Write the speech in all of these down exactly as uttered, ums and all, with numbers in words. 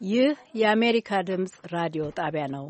ይህ የአሜሪካ ድምፅ ራዲዮ ጣቢያ ነው።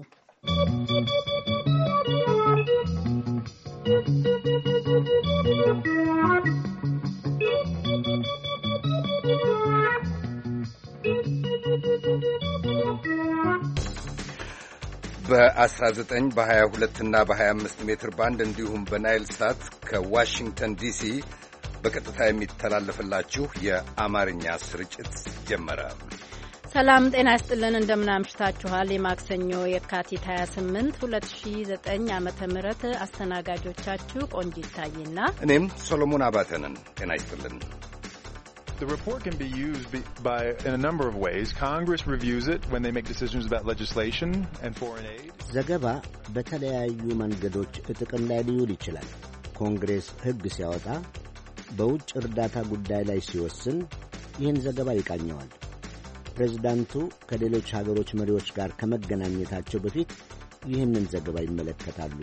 በአስራ ዘጠኝ በሀያ ሁለት እና በሀያ አምስት ሜትር ባንድ እንዲሁም በናይል ሳት ከዋሽንግተን ዲሲ በቀጥታ የሚተላለፍላችሁ የአማርኛ ስርጭት ጀመረ። ሰላም ጤና ይስጥልን፣ እንደምናምሽታችኋል። የማክሰኞ የካቲት ሀያ ስምንት ሁለት ሺ ዘጠኝ ዓመተ ምህረት አስተናጋጆቻችሁ ቆንጂት ታዬና እኔም ሶሎሞን አባተ ነን። ጤና ይስጥልን። The report can be used by in a number of ways. Congress reviews it when they make decisions about legislation and foreign aid. ዘገባ በተለያዩ መንገዶች ጥቅም ላይ ሊውል ይችላል። ኮንግሬስ ሕግ ሲያወጣ፣ በውጭ እርዳታ ጉዳይ ላይ ሲወስን ይህን ዘገባ ይቃኘዋል። ፕሬዝዳንቱ ከሌሎች ሀገሮች መሪዎች ጋር ከመገናኘታቸው በፊት ይህንን ዘገባ ይመለከታሉ።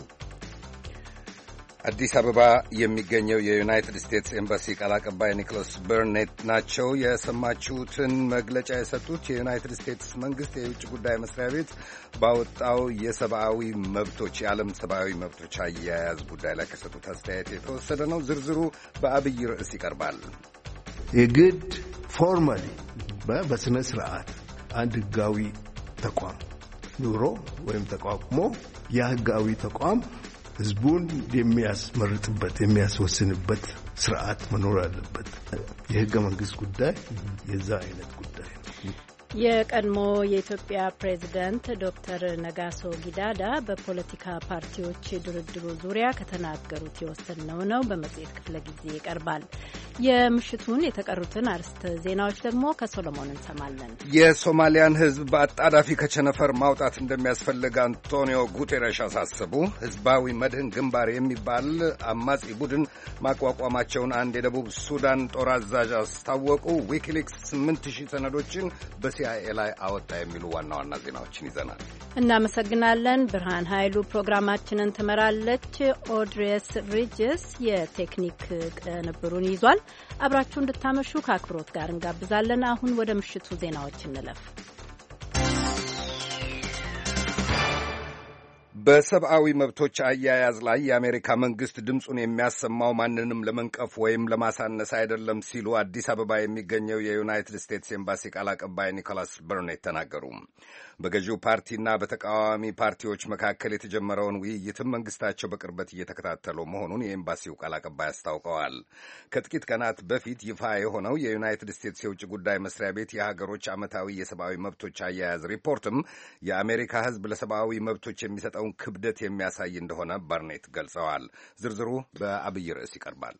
አዲስ አበባ የሚገኘው የዩናይትድ ስቴትስ ኤምባሲ ቃል አቀባይ ኒኮላስ በርኔት ናቸው። የሰማችሁትን መግለጫ የሰጡት የዩናይትድ ስቴትስ መንግሥት የውጭ ጉዳይ መስሪያ ቤት ባወጣው የሰብአዊ መብቶች የዓለም ሰብአዊ መብቶች አያያዝ ጉዳይ ላይ ከሰጡት አስተያየት የተወሰደ ነው። ዝርዝሩ በአብይ ርዕስ ይቀርባል። የግድ ፎርማሊ በስነ ስርዓት አንድ ህጋዊ ተቋም ኑሮ ወይም ተቋቁሞ ያ ህጋዊ ተቋም ህዝቡን የሚያስመርጥበት የሚያስወስንበት ስርዓት መኖር አለበት። የህገ መንግስት ጉዳይ የዛ አይነት ጉዳይ ነው። የቀድሞ የኢትዮጵያ ፕሬዝዳንት ዶክተር ነጋሶ ጊዳዳ በፖለቲካ ፓርቲዎች ድርድሩ ዙሪያ ከተናገሩት የወሰድነው ነው። በመጽሔት ክፍለ ጊዜ ይቀርባል። የምሽቱን የተቀሩትን አርዕስተ ዜናዎች ደግሞ ከሶሎሞን እንሰማለን። የሶማሊያን ህዝብ በአጣዳፊ ከቸነፈር ማውጣት እንደሚያስፈልግ አንቶኒዮ ጉቴሬሽ አሳሰቡ። ህዝባዊ መድህን ግንባር የሚባል አማጺ ቡድን ማቋቋማቸውን አንድ የደቡብ ሱዳን ጦር አዛዥ አስታወቁ። ዊኪሊክስ ስምንት ሺህ ሰነዶችን በሲአይኤ ላይ አወጣ የሚሉ ዋና ዋና ዜናዎችን ይዘናል። እናመሰግናለን። ብርሃን ኃይሉ ፕሮግራማችንን ትመራለች። ኦድሬስ ሪጅስ የቴክኒክ ቅንብሩን ይዟል። አብራችሁ እንድታመሹ ከአክብሮት ጋር እንጋብዛለን። አሁን ወደ ምሽቱ ዜናዎች እንለፍ። በሰብአዊ መብቶች አያያዝ ላይ የአሜሪካ መንግሥት ድምፁን የሚያሰማው ማንንም ለመንቀፍ ወይም ለማሳነስ አይደለም ሲሉ አዲስ አበባ የሚገኘው የዩናይትድ ስቴትስ ኤምባሲ ቃል አቀባይ ኒኮላስ በርኔት ተናገሩ። በገዢው ፓርቲና በተቃዋሚ ፓርቲዎች መካከል የተጀመረውን ውይይትም መንግሥታቸው በቅርበት እየተከታተለው መሆኑን የኤምባሲው ቃል አቀባይ አስታውቀዋል። ከጥቂት ቀናት በፊት ይፋ የሆነው የዩናይትድ ስቴትስ የውጭ ጉዳይ መስሪያ ቤት የሀገሮች ዓመታዊ የሰብአዊ መብቶች አያያዝ ሪፖርትም የአሜሪካ ሕዝብ ለሰብአዊ መብቶች የሚሰጠውን ክብደት የሚያሳይ እንደሆነ ባርኔት ገልጸዋል። ዝርዝሩ በአብይ ርዕስ ይቀርባል።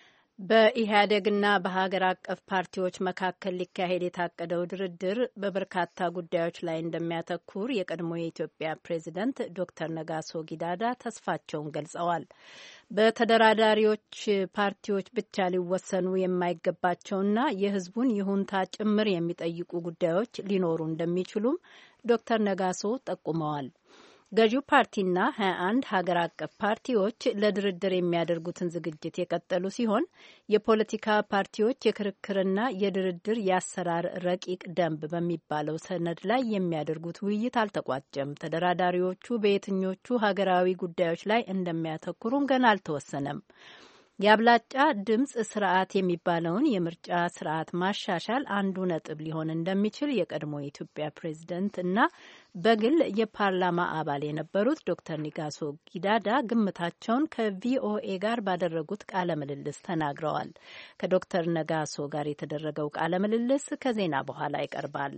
በኢህአዴግና በሀገር አቀፍ ፓርቲዎች መካከል ሊካሄድ የታቀደው ድርድር በበርካታ ጉዳዮች ላይ እንደሚያተኩር የቀድሞ የኢትዮጵያ ፕሬዝደንት ዶክተር ነጋሶ ጊዳዳ ተስፋቸውን ገልጸዋል። በተደራዳሪዎች ፓርቲዎች ብቻ ሊወሰኑ የማይገባቸውና የህዝቡን ይሁንታ ጭምር የሚጠይቁ ጉዳዮች ሊኖሩ እንደሚችሉም ዶክተር ነጋሶ ጠቁመዋል። ገዢው ፓርቲና ሀያ አንድ ሀገር አቀፍ ፓርቲዎች ለድርድር የሚያደርጉትን ዝግጅት የቀጠሉ ሲሆን የፖለቲካ ፓርቲዎች የክርክርና የድርድር የአሰራር ረቂቅ ደንብ በሚባለው ሰነድ ላይ የሚያደርጉት ውይይት አልተቋጨም። ተደራዳሪዎቹ በየትኞቹ ሀገራዊ ጉዳዮች ላይ እንደሚያተኩሩም ገና አልተወሰነም። የአብላጫ ድምፅ ስርዓት የሚባለውን የምርጫ ስርዓት ማሻሻል አንዱ ነጥብ ሊሆን እንደሚችል የቀድሞ የኢትዮጵያ ፕሬዝደንት እና በግል የፓርላማ አባል የነበሩት ዶክተር ነጋሶ ጊዳዳ ግምታቸውን ከቪኦኤ ጋር ባደረጉት ቃለ ምልልስ ተናግረዋል። ከዶክተር ነጋሶ ጋር የተደረገው ቃለ ምልልስ ከዜና በኋላ ይቀርባል።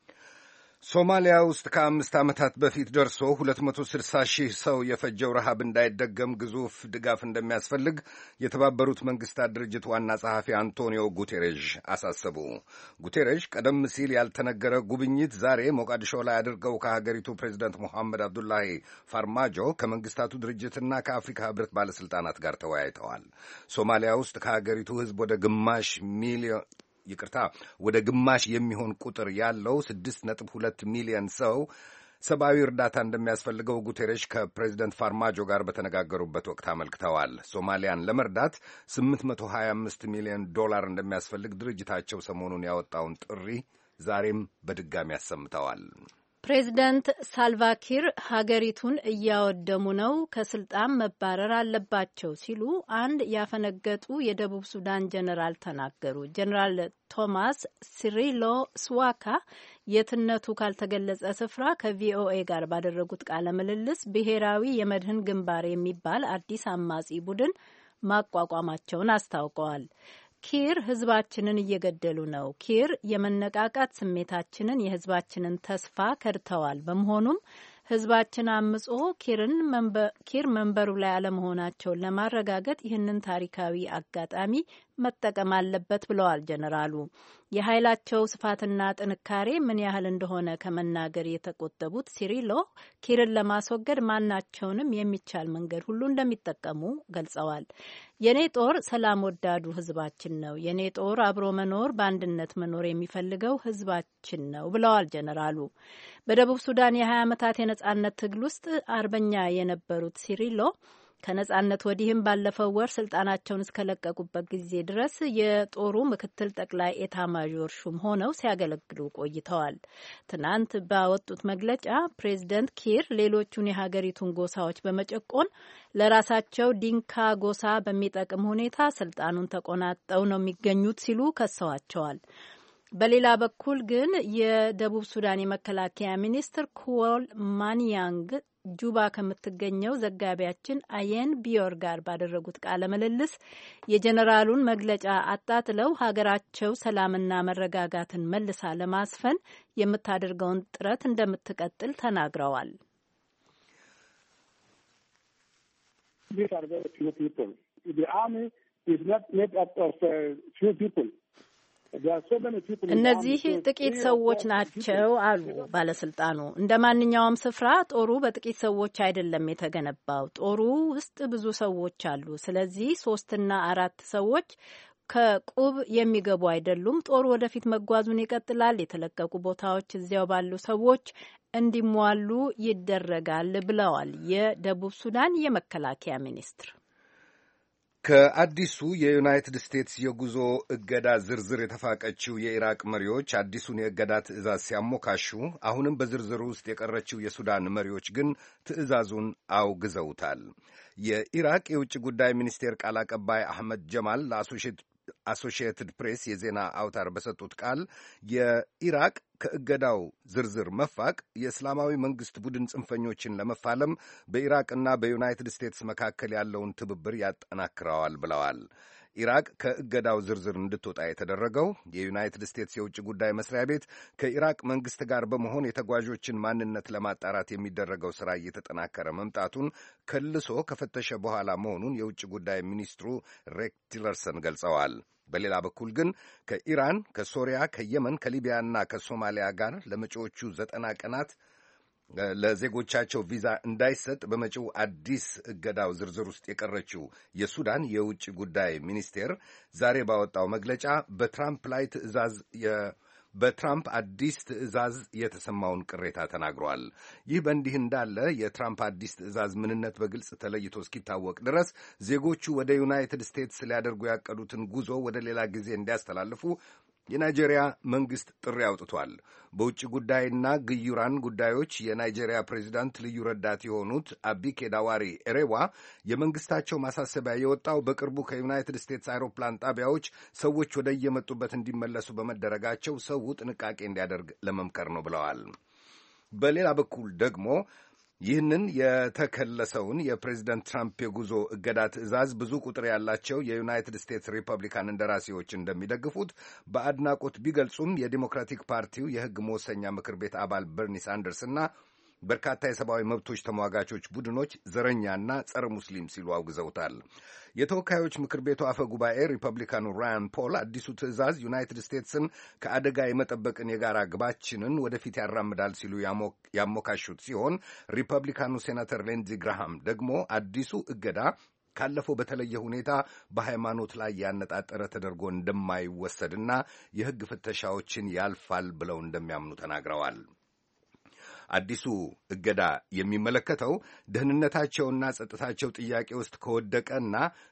ሶማሊያ ውስጥ ከአምስት ዓመታት በፊት ደርሶ ሁለት መቶ ስልሳ ሺህ ሰው የፈጀው ረሃብ እንዳይደገም ግዙፍ ድጋፍ እንደሚያስፈልግ የተባበሩት መንግስታት ድርጅት ዋና ጸሐፊ አንቶኒዮ ጉቴሬሽ አሳሰቡ። ጉቴሬሽ ቀደም ሲል ያልተነገረ ጉብኝት ዛሬ ሞቃዲሾ ላይ አድርገው ከሀገሪቱ ፕሬዚደንት ሞሐመድ አብዱላሂ ፋርማጆ ከመንግስታቱ ድርጅትና ከአፍሪካ ህብረት ባለሥልጣናት ጋር ተወያይተዋል። ሶማሊያ ውስጥ ከሀገሪቱ ህዝብ ወደ ግማሽ ሚሊዮን ይቅርታ ወደ ግማሽ የሚሆን ቁጥር ያለው ስድስት ነጥብ ሁለት ሚሊዮን ሰው ሰብአዊ እርዳታ እንደሚያስፈልገው ጉቴሬሽ ከፕሬዚደንት ፋርማጆ ጋር በተነጋገሩበት ወቅት አመልክተዋል። ሶማሊያን ለመርዳት ስምንት መቶ ሀያ አምስት ሚሊዮን ዶላር እንደሚያስፈልግ ድርጅታቸው ሰሞኑን ያወጣውን ጥሪ ዛሬም በድጋሚ አሰምተዋል። ፕሬዚደንት ሳልቫኪር ሀገሪቱን እያወደሙ ነው፣ ከስልጣን መባረር አለባቸው ሲሉ አንድ ያፈነገጡ የደቡብ ሱዳን ጀነራል ተናገሩ። ጀነራል ቶማስ ሲሪሎ ስዋካ የትነቱ ካልተገለጸ ስፍራ ከቪኦኤ ጋር ባደረጉት ቃለ ምልልስ ብሔራዊ የመድህን ግንባር የሚባል አዲስ አማጺ ቡድን ማቋቋማቸውን አስታውቀዋል። ኪር ህዝባችንን እየገደሉ ነው። ኪር የመነቃቃት ስሜታችንን፣ የህዝባችንን ተስፋ ከድተዋል። በመሆኑም ህዝባችን አምጾ ኪርን ኪር መንበሩ ላይ አለመሆናቸውን ለማረጋገጥ ይህንን ታሪካዊ አጋጣሚ መጠቀም አለበት ብለዋል ጀነራሉ። የኃይላቸው ስፋትና ጥንካሬ ምን ያህል እንደሆነ ከመናገር የተቆጠቡት ሲሪሎ ኪርን ለማስወገድ ማናቸውንም የሚቻል መንገድ ሁሉ እንደሚጠቀሙ ገልጸዋል። የኔ ጦር ሰላም ወዳዱ ህዝባችን ነው። የኔ ጦር አብሮ መኖር፣ በአንድነት መኖር የሚፈልገው ህዝባችን ነው ብለዋል ጀነራሉ። በደቡብ ሱዳን የሀያ ዓመታት የነጻነት ትግል ውስጥ አርበኛ የነበሩት ሲሪሎ ከነጻነት ወዲህም ባለፈው ወር ስልጣናቸውን እስከለቀቁበት ጊዜ ድረስ የጦሩ ምክትል ጠቅላይ ኤታ ማዦር ሹም ሆነው ሲያገለግሉ ቆይተዋል። ትናንት ባወጡት መግለጫ ፕሬዚደንት ኪር ሌሎቹን የሀገሪቱን ጎሳዎች በመጨቆን ለራሳቸው ዲንካ ጎሳ በሚጠቅም ሁኔታ ስልጣኑን ተቆናጠው ነው የሚገኙት ሲሉ ከሰዋቸዋል። በሌላ በኩል ግን የደቡብ ሱዳን የመከላከያ ሚኒስትር ኩዎል ማንያንግ ጁባ ከምትገኘው ዘጋቢያችን አየን ቢዮር ጋር ባደረጉት ቃለ ምልልስ የጀነራሉን መግለጫ አጣጥለው ሀገራቸው ሰላምና መረጋጋትን መልሳ ለማስፈን የምታደርገውን ጥረት እንደምትቀጥል ተናግረዋል። እነዚህ ጥቂት ሰዎች ናቸው አሉ ባለስልጣኑ። እንደ ማንኛውም ስፍራ ጦሩ በጥቂት ሰዎች አይደለም የተገነባው። ጦሩ ውስጥ ብዙ ሰዎች አሉ። ስለዚህ ሶስትና አራት ሰዎች ከቁብ የሚገቡ አይደሉም። ጦሩ ወደፊት መጓዙን ይቀጥላል። የተለቀቁ ቦታዎች እዚያው ባሉ ሰዎች እንዲሟሉ ይደረጋል ብለዋል የደቡብ ሱዳን የመከላከያ ሚኒስትር። ከአዲሱ የዩናይትድ ስቴትስ የጉዞ እገዳ ዝርዝር የተፋቀችው የኢራቅ መሪዎች አዲሱን የእገዳ ትዕዛዝ ሲያሞካሹ፣ አሁንም በዝርዝሩ ውስጥ የቀረችው የሱዳን መሪዎች ግን ትዕዛዙን አውግዘውታል። የኢራቅ የውጭ ጉዳይ ሚኒስቴር ቃል አቀባይ አህመድ ጀማል ለአሶሺየትድ ፕሬስ የዜና አውታር በሰጡት ቃል የኢራቅ ከእገዳው ዝርዝር መፋቅ የእስላማዊ መንግስት ቡድን ጽንፈኞችን ለመፋለም በኢራቅና በዩናይትድ ስቴትስ መካከል ያለውን ትብብር ያጠናክረዋል ብለዋል። ኢራቅ ከእገዳው ዝርዝር እንድትወጣ የተደረገው የዩናይትድ ስቴትስ የውጭ ጉዳይ መስሪያ ቤት ከኢራቅ መንግስት ጋር በመሆን የተጓዦችን ማንነት ለማጣራት የሚደረገው ሥራ እየተጠናከረ መምጣቱን ከልሶ ከፈተሸ በኋላ መሆኑን የውጭ ጉዳይ ሚኒስትሩ ሬክስ ቲለርሰን ገልጸዋል። በሌላ በኩል ግን ከኢራን፣ ከሶሪያ፣ ከየመን፣ ከሊቢያና ከሶማሊያ ጋር ለመጪዎቹ ዘጠና ቀናት ለዜጎቻቸው ቪዛ እንዳይሰጥ በመጪው አዲስ እገዳው ዝርዝር ውስጥ የቀረችው የሱዳን የውጭ ጉዳይ ሚኒስቴር ዛሬ ባወጣው መግለጫ በትራምፕ ላይ ትዕዛዝ በትራምፕ አዲስ ትዕዛዝ የተሰማውን ቅሬታ ተናግሯል። ይህ በእንዲህ እንዳለ የትራምፕ አዲስ ትዕዛዝ ምንነት በግልጽ ተለይቶ እስኪታወቅ ድረስ ዜጎቹ ወደ ዩናይትድ ስቴትስ ሊያደርጉ ያቀዱትን ጉዞ ወደ ሌላ ጊዜ እንዲያስተላልፉ የናይጄሪያ መንግስት ጥሪ አውጥቷል። በውጭ ጉዳይና ግዩራን ጉዳዮች የናይጄሪያ ፕሬዚዳንት ልዩ ረዳት የሆኑት አቢኬ ዳዋሪ ኤሬዋ የመንግስታቸው ማሳሰቢያ የወጣው በቅርቡ ከዩናይትድ ስቴትስ አይሮፕላን ጣቢያዎች ሰዎች ወደ የመጡበት እንዲመለሱ በመደረጋቸው ሰው ጥንቃቄ እንዲያደርግ ለመምከር ነው ብለዋል። በሌላ በኩል ደግሞ ይህንን የተከለሰውን የፕሬዚደንት ትራምፕ የጉዞ እገዳ ትዕዛዝ ብዙ ቁጥር ያላቸው የዩናይትድ ስቴትስ ሪፐብሊካን እንደራሴዎች እንደሚደግፉት በአድናቆት ቢገልጹም የዲሞክራቲክ ፓርቲው የሕግ መወሰኛ ምክር ቤት አባል በርኒ ሳንደርስ እና በርካታ የሰብአዊ መብቶች ተሟጋቾች ቡድኖች ዘረኛና ጸረ ሙስሊም ሲሉ አውግዘውታል። የተወካዮች ምክር ቤቱ አፈ ጉባኤ ሪፐብሊካኑ ራያን ፖል አዲሱ ትዕዛዝ ዩናይትድ ስቴትስን ከአደጋ የመጠበቅን የጋራ ግባችንን ወደፊት ያራምዳል ሲሉ ያሞካሹት ሲሆን ሪፐብሊካኑ ሴናተር ሊንድዚ ግራሃም ደግሞ አዲሱ እገዳ ካለፈው በተለየ ሁኔታ በሃይማኖት ላይ ያነጣጠረ ተደርጎ እንደማይወሰድና የሕግ ፍተሻዎችን ያልፋል ብለው እንደሚያምኑ ተናግረዋል። አዲሱ እገዳ የሚመለከተው ደህንነታቸውና ጸጥታቸው ጥያቄ ውስጥ ከወደቀና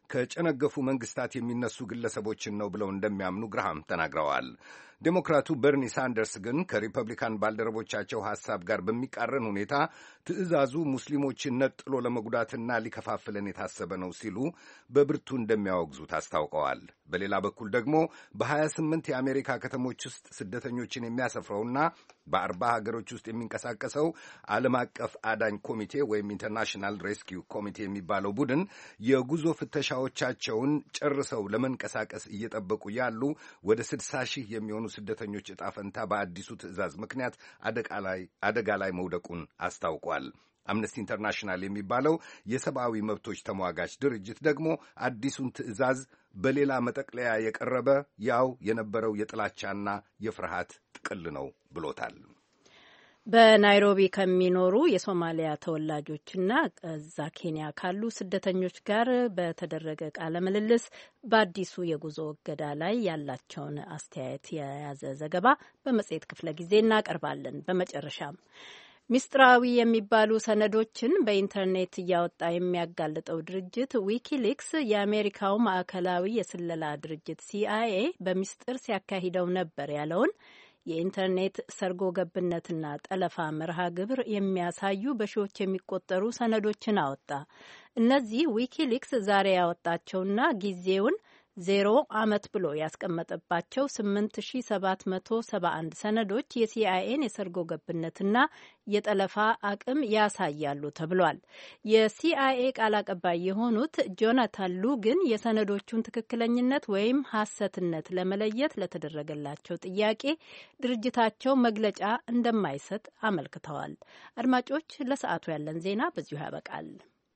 ከጨነገፉ መንግስታት የሚነሱ ግለሰቦችን ነው ብለው እንደሚያምኑ ግርሃም ተናግረዋል። ዴሞክራቱ በርኒ ሳንደርስ ግን ከሪፐብሊካን ባልደረቦቻቸው ሐሳብ ጋር በሚቃረን ሁኔታ ትዕዛዙ ሙስሊሞችን ነጥሎ ለመጉዳትና ሊከፋፍለን የታሰበ ነው ሲሉ በብርቱ እንደሚያወግዙት አስታውቀዋል። በሌላ በኩል ደግሞ በሀያ ስምንት የአሜሪካ ከተሞች ውስጥ ስደተኞችን የሚያሰፍረውና በአርባ ሀገሮች ውስጥ የሚንቀሳቀሰው ዓለም አቀፍ አዳኝ ኮሚቴ ወይም ኢንተርናሽናል ሬስኪው ኮሚቴ የሚባለው ቡድን የጉዞ ፍተሻዎቻቸውን ጨርሰው ለመንቀሳቀስ እየጠበቁ ያሉ ወደ ስድሳ ሺህ የሚሆኑ ስደተኞች ዕጣ ፈንታ በአዲሱ ትዕዛዝ ምክንያት አደጋ ላይ መውደቁን አስታውቋል። አምነስቲ ኢንተርናሽናል የሚባለው የሰብአዊ መብቶች ተሟጋች ድርጅት ደግሞ አዲሱን ትዕዛዝ በሌላ መጠቅለያ የቀረበ ያው የነበረው የጥላቻና የፍርሃት ጥቅል ነው ብሎታል። በናይሮቢ ከሚኖሩ የሶማሊያ ተወላጆችና እዛ ኬንያ ካሉ ስደተኞች ጋር በተደረገ ቃለ ምልልስ በአዲሱ የጉዞ እገዳ ላይ ያላቸውን አስተያየት የያዘ ዘገባ በመጽሔት ክፍለ ጊዜ እናቀርባለን። በመጨረሻም ሚስጥራዊ የሚባሉ ሰነዶችን በኢንተርኔት እያወጣ የሚያጋልጠው ድርጅት ዊኪሊክስ የአሜሪካው ማዕከላዊ የስለላ ድርጅት ሲአይኤ በሚስጥር ሲያካሂደው ነበር ያለውን የኢንተርኔት ሰርጎ ገብነትና ጠለፋ መርሃ ግብር የሚያሳዩ በሺዎች የሚቆጠሩ ሰነዶችን አወጣ። እነዚህ ዊኪሊክስ ዛሬ ያወጣቸውና ጊዜውን ዜሮ ዓመት ብሎ ያስቀመጠባቸው ስምንት ሺ ሰባት መቶ ሰባ አንድ ሰነዶች የሲአይኤን የሰርጎ ገብነትና የጠለፋ አቅም ያሳያሉ ተብሏል። የሲአይኤ ቃል አቀባይ የሆኑት ጆናታን ሉ ግን የሰነዶቹን ትክክለኝነት ወይም ሐሰትነት ለመለየት ለተደረገላቸው ጥያቄ ድርጅታቸው መግለጫ እንደማይሰጥ አመልክተዋል። አድማጮች፣ ለሰዓቱ ያለን ዜና በዚሁ ያበቃል።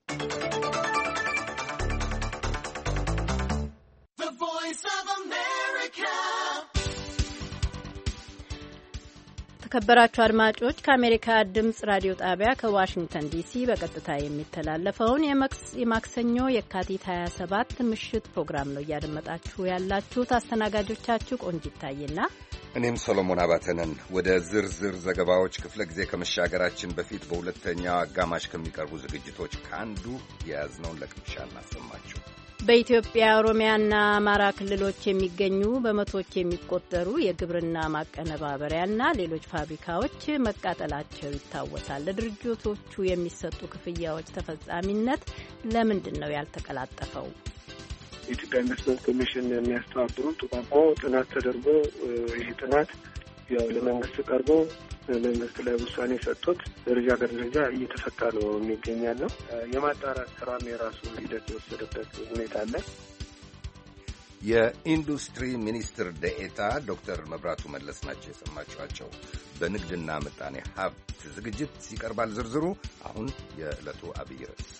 የተከበራችሁ አድማጮች ከአሜሪካ ድምጽ ራዲዮ ጣቢያ ከዋሽንግተን ዲሲ በቀጥታ የሚተላለፈውን የማክሰኞ የካቲት ሀያ ሰባት ምሽት ፕሮግራም ነው እያደመጣችሁ ያላችሁት። አስተናጋጆቻችሁ ቆንጂት ታዬና እኔም ሰሎሞን አባተነን። ወደ ዝርዝር ዘገባዎች ክፍለ ጊዜ ከመሻገራችን በፊት በሁለተኛው አጋማሽ ከሚቀርቡ ዝግጅቶች ከአንዱ የያዝነውን ለቅምሻ እናሰማችሁ። በኢትዮጵያ ኦሮሚያና አማራ ክልሎች የሚገኙ በመቶዎች የሚቆጠሩ የግብርና ማቀነባበሪያና ሌሎች ፋብሪካዎች መቃጠላቸው ይታወሳል። ለድርጅቶቹ የሚሰጡ ክፍያዎች ተፈጻሚነት ለምንድን ነው ያልተቀላጠፈው? የኢትዮጵያ ኢንቨስትመንት ኮሚሽን የሚያስተባብሩ ጥቋቆ ጥናት ተደርጎ ይህ ጥናት ያው ለመንግስት ቀርቦ መንግስት ላይ ውሳኔ ሰጥቶት ደረጃ በደረጃ እየተፈታ ነው የሚገኛል። የማጣራት ስራም የራሱ ሂደት የወሰደበት ሁኔታ አለ። የኢንዱስትሪ ሚኒስትር ደኤታ ዶክተር መብራቱ መለስ ናቸው የሰማችኋቸው። በንግድና ምጣኔ ሀብት ዝግጅት ይቀርባል ዝርዝሩ። አሁን የዕለቱ አብይ ርዕስ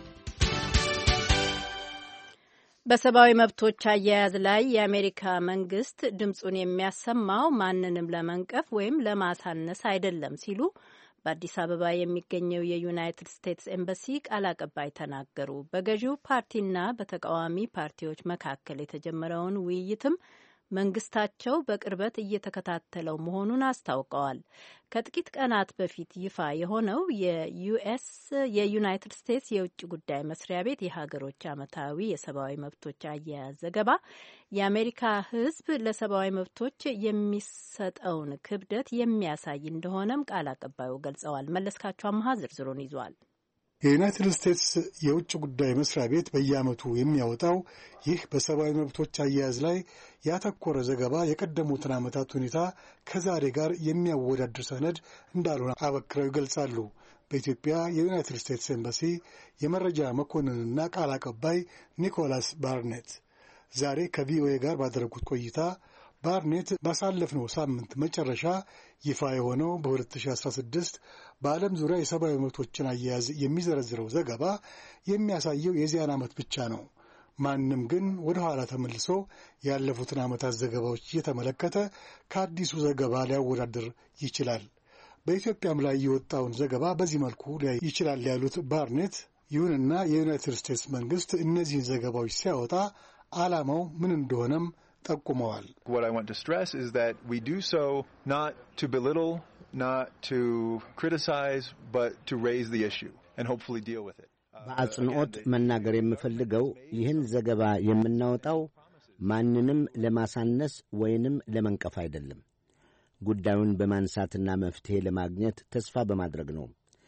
በሰብአዊ መብቶች አያያዝ ላይ የአሜሪካ መንግስት ድምፁን የሚያሰማው ማንንም ለመንቀፍ ወይም ለማሳነስ አይደለም ሲሉ በአዲስ አበባ የሚገኘው የዩናይትድ ስቴትስ ኤምባሲ ቃል አቀባይ ተናገሩ። በገዢው ፓርቲና በተቃዋሚ ፓርቲዎች መካከል የተጀመረውን ውይይትም መንግስታቸው በቅርበት እየተከታተለው መሆኑን አስታውቀዋል። ከጥቂት ቀናት በፊት ይፋ የሆነው የዩኤስ የዩናይትድ ስቴትስ የውጭ ጉዳይ መስሪያ ቤት የሀገሮች ዓመታዊ የሰብአዊ መብቶች አያያዝ ዘገባ የአሜሪካ ሕዝብ ለሰብአዊ መብቶች የሚሰጠውን ክብደት የሚያሳይ እንደሆነም ቃል አቀባዩ ገልጸዋል። መለስካቸው አመሃ ዝርዝሩን ይዟል። የዩናይትድ ስቴትስ የውጭ ጉዳይ መስሪያ ቤት በየዓመቱ የሚያወጣው ይህ በሰብአዊ መብቶች አያያዝ ላይ ያተኮረ ዘገባ የቀደሙትን ዓመታት ሁኔታ ከዛሬ ጋር የሚያወዳድር ሰነድ እንዳልሆነ አበክረው ይገልጻሉ። በኢትዮጵያ የዩናይትድ ስቴትስ ኤምባሲ የመረጃ መኮንንና ቃል አቀባይ ኒኮላስ ባርኔት ዛሬ ከቪኦኤ ጋር ባደረጉት ቆይታ ባርኔት ባሳለፍነው ሳምንት መጨረሻ ይፋ የሆነው በ2016 በዓለም ዙሪያ የሰብአዊ መብቶችን አያያዝ የሚዘረዝረው ዘገባ የሚያሳየው የዚያን ዓመት ብቻ ነው። ማንም ግን ወደ ኋላ ተመልሶ ያለፉትን ዓመታት ዘገባዎች እየተመለከተ ከአዲሱ ዘገባ ሊያወዳድር ይችላል። በኢትዮጵያም ላይ የወጣውን ዘገባ በዚህ መልኩ ሊያይ ይችላል ያሉት ባርኔት፣ ይሁንና የዩናይትድ ስቴትስ መንግስት እነዚህን ዘገባዎች ሲያወጣ ዓላማው ምን እንደሆነም ጠቁመዋል። What I want to stress is that we do so not to belittle, not to criticize, but to raise the issue and hopefully deal with it. በአጽንኦት መናገር የምፈልገው ይህን ዘገባ የምናወጣው ማንንም ለማሳነስ ወይንም ለመንቀፍ አይደለም። ጉዳዩን በማንሳትና መፍትሔ ለማግኘት ተስፋ በማድረግ ነው።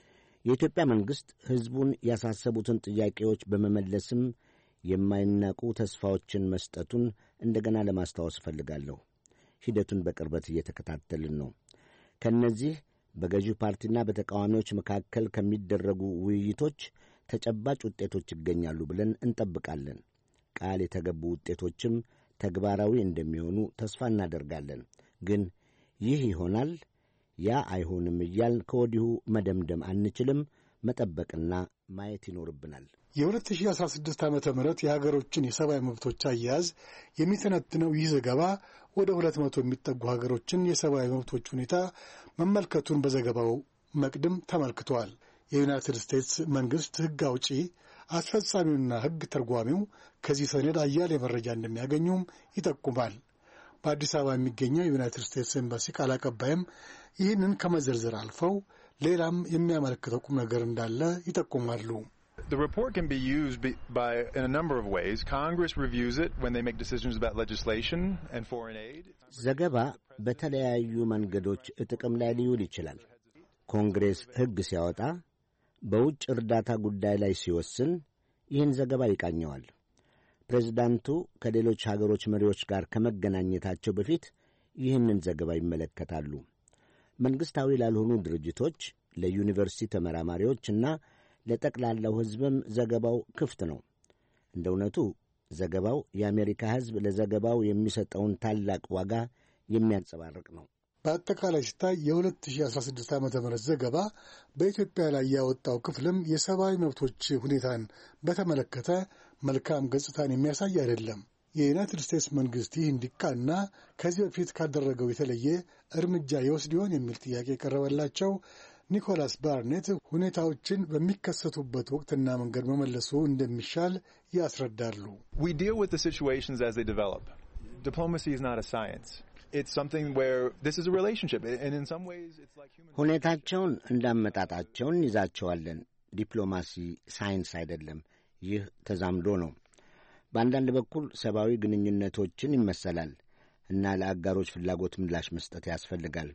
የኢትዮጵያ መንግሥት ሕዝቡን ያሳሰቡትን ጥያቄዎች በመመለስም የማይናቁ ተስፋዎችን መስጠቱን እንደገና ለማስታወስ እፈልጋለሁ። ሂደቱን በቅርበት እየተከታተልን ነው። ከእነዚህ በገዢው ፓርቲና በተቃዋሚዎች መካከል ከሚደረጉ ውይይቶች ተጨባጭ ውጤቶች ይገኛሉ ብለን እንጠብቃለን። ቃል የተገቡ ውጤቶችም ተግባራዊ እንደሚሆኑ ተስፋ እናደርጋለን። ግን ይህ ይሆናል፣ ያ አይሆንም እያል ከወዲሁ መደምደም አንችልም። መጠበቅና ማየት ይኖርብናል። የ2016 ዓመተ ምህረት የሀገሮችን የሰብአዊ መብቶች አያያዝ የሚተነትነው ይህ ዘገባ ወደ ሁለት መቶ የሚጠጉ ሀገሮችን የሰብአዊ መብቶች ሁኔታ መመልከቱን በዘገባው መቅድም ተመልክቷል። የዩናይትድ ስቴትስ መንግሥት ሕግ አውጪ አስፈጻሚውና ሕግ ተርጓሚው ከዚህ ሰነድ አያሌ መረጃ እንደሚያገኙም ይጠቁማል። በአዲስ አበባ የሚገኘው የዩናይትድ ስቴትስ ኤምባሲ ቃል አቀባይም ይህንን ከመዘርዘር አልፈው ሌላም የሚያመለክተው ቁም ነገር እንዳለ ይጠቁማሉ። The report can be used by in a number of ways. Congress reviews it when they make decisions about legislation and foreign aid. ዘገባ በተለያዩ መንገዶች ጥቅም ላይ ሊውል ይችላል። ኮንግሬስ ሕግ ሲያወጣ፣ በውጭ እርዳታ ጉዳይ ላይ ሲወስን ይህን ዘገባ ይቃኘዋል። ፕሬዝዳንቱ ከሌሎች ሀገሮች መሪዎች ጋር ከመገናኘታቸው በፊት ይህንን ዘገባ ይመለከታሉ። መንግሥታዊ ላልሆኑ ድርጅቶች፣ ለዩኒቨርሲቲ ተመራማሪዎችና ለጠቅላላው ሕዝብም ዘገባው ክፍት ነው። እንደ እውነቱ ዘገባው የአሜሪካ ሕዝብ ለዘገባው የሚሰጠውን ታላቅ ዋጋ የሚያንጸባርቅ ነው። በአጠቃላይ ሲታይ የ2016 ዓ ም ዘገባ በኢትዮጵያ ላይ ያወጣው ክፍልም የሰብአዊ መብቶች ሁኔታን በተመለከተ መልካም ገጽታን የሚያሳይ አይደለም። የዩናይትድ ስቴትስ መንግሥት ይህ እንዲቃና ከዚህ በፊት ካደረገው የተለየ እርምጃ ይወስድ ይሆን የሚል ጥያቄ የቀረበላቸው ኒኮላስ ባርኔት ሁኔታዎችን በሚከሰቱበት ወቅትና መንገድ መመለሱ እንደሚሻል ያስረዳሉ። We deal with the situations as they develop. Diplomacy is not a science. It's something where this is a relationship and in some ways it's like human ሁኔታቸውን እንዳመጣጣቸውን ይዛቸዋለን። ዲፕሎማሲ ሳይንስ አይደለም፣ ይህ ተዛምዶ ነው። በአንዳንድ በኩል ሰብአዊ ግንኙነቶችን ይመሰላል እና ለአጋሮች ፍላጎት ምላሽ መስጠት ያስፈልጋል።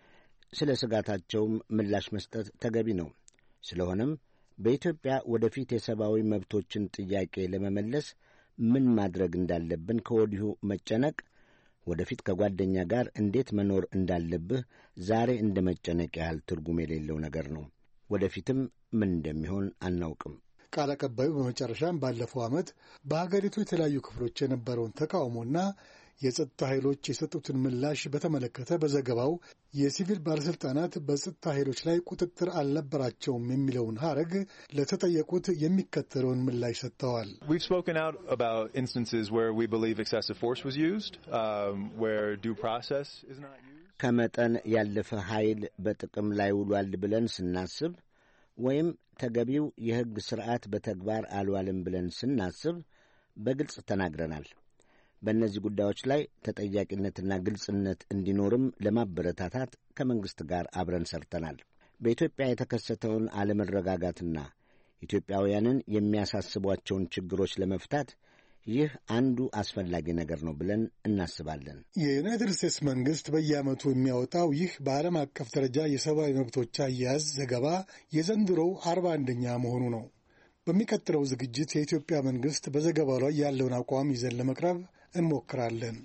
ስለ ስጋታቸውም ምላሽ መስጠት ተገቢ ነው። ስለሆነም በኢትዮጵያ ወደፊት የሰብአዊ መብቶችን ጥያቄ ለመመለስ ምን ማድረግ እንዳለብን ከወዲሁ መጨነቅ፣ ወደፊት ከጓደኛ ጋር እንዴት መኖር እንዳለብህ ዛሬ እንደ መጨነቅ ያህል ትርጉም የሌለው ነገር ነው። ወደፊትም ምን እንደሚሆን አናውቅም። ቃል አቀባዩ በመጨረሻም ባለፈው ዓመት በሀገሪቱ የተለያዩ ክፍሎች የነበረውን ተቃውሞና የጸጥታ ኃይሎች የሰጡትን ምላሽ በተመለከተ በዘገባው የሲቪል ባለሥልጣናት በጸጥታ ኃይሎች ላይ ቁጥጥር አልነበራቸውም የሚለውን ሐረግ ለተጠየቁት የሚከተለውን ምላሽ ሰጥተዋል። We've spoken out about instances where we believe excessive force was used, um, where due process is not used. ከመጠን ያለፈ ኃይል በጥቅም ላይ ውሏል ብለን ስናስብ ወይም ተገቢው የሕግ ሥርዓት በተግባር አልዋልም ብለን ስናስብ በግልጽ ተናግረናል። በእነዚህ ጉዳዮች ላይ ተጠያቂነትና ግልጽነት እንዲኖርም ለማበረታታት ከመንግሥት ጋር አብረን ሰርተናል። በኢትዮጵያ የተከሰተውን አለመረጋጋትና ኢትዮጵያውያንን የሚያሳስቧቸውን ችግሮች ለመፍታት ይህ አንዱ አስፈላጊ ነገር ነው ብለን እናስባለን። የዩናይትድ ስቴትስ መንግሥት በየዓመቱ የሚያወጣው ይህ በዓለም አቀፍ ደረጃ የሰብአዊ መብቶች አያያዝ ዘገባ የዘንድሮው አርባ አንደኛ መሆኑ ነው። በሚቀጥለው ዝግጅት የኢትዮጵያ መንግሥት በዘገባው ላይ ያለውን አቋም ይዘን ለመቅረብ እንሞክራለን።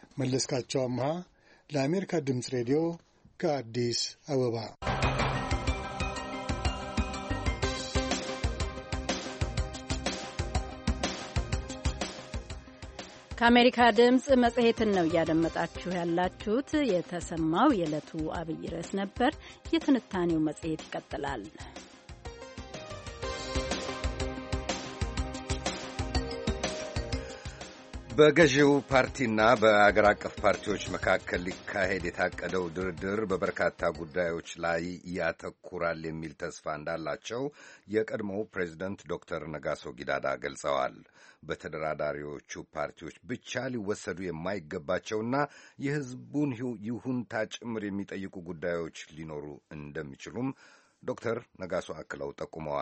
መለስካቸው አምሃ ለአሜሪካ ድምፅ ሬዲዮ ከአዲስ አበባ። ከአሜሪካ ድምፅ መጽሔትን ነው እያደመጣችሁ ያላችሁት። የተሰማው የዕለቱ አብይ ርዕስ ነበር። የትንታኔው መጽሔት ይቀጥላል። በገዢው ፓርቲና በአገር አቀፍ ፓርቲዎች መካከል ሊካሄድ የታቀደው ድርድር በበርካታ ጉዳዮች ላይ ያተኩራል የሚል ተስፋ እንዳላቸው የቀድሞው ፕሬዚደንት ዶክተር ነጋሶ ጊዳዳ ገልጸዋል። በተደራዳሪዎቹ ፓርቲዎች ብቻ ሊወሰዱ የማይገባቸውና የሕዝቡን ይሁንታ ጭምር የሚጠይቁ ጉዳዮች ሊኖሩ እንደሚችሉም ዶክተር ነጋሶ አክለው ጠቁመዋል።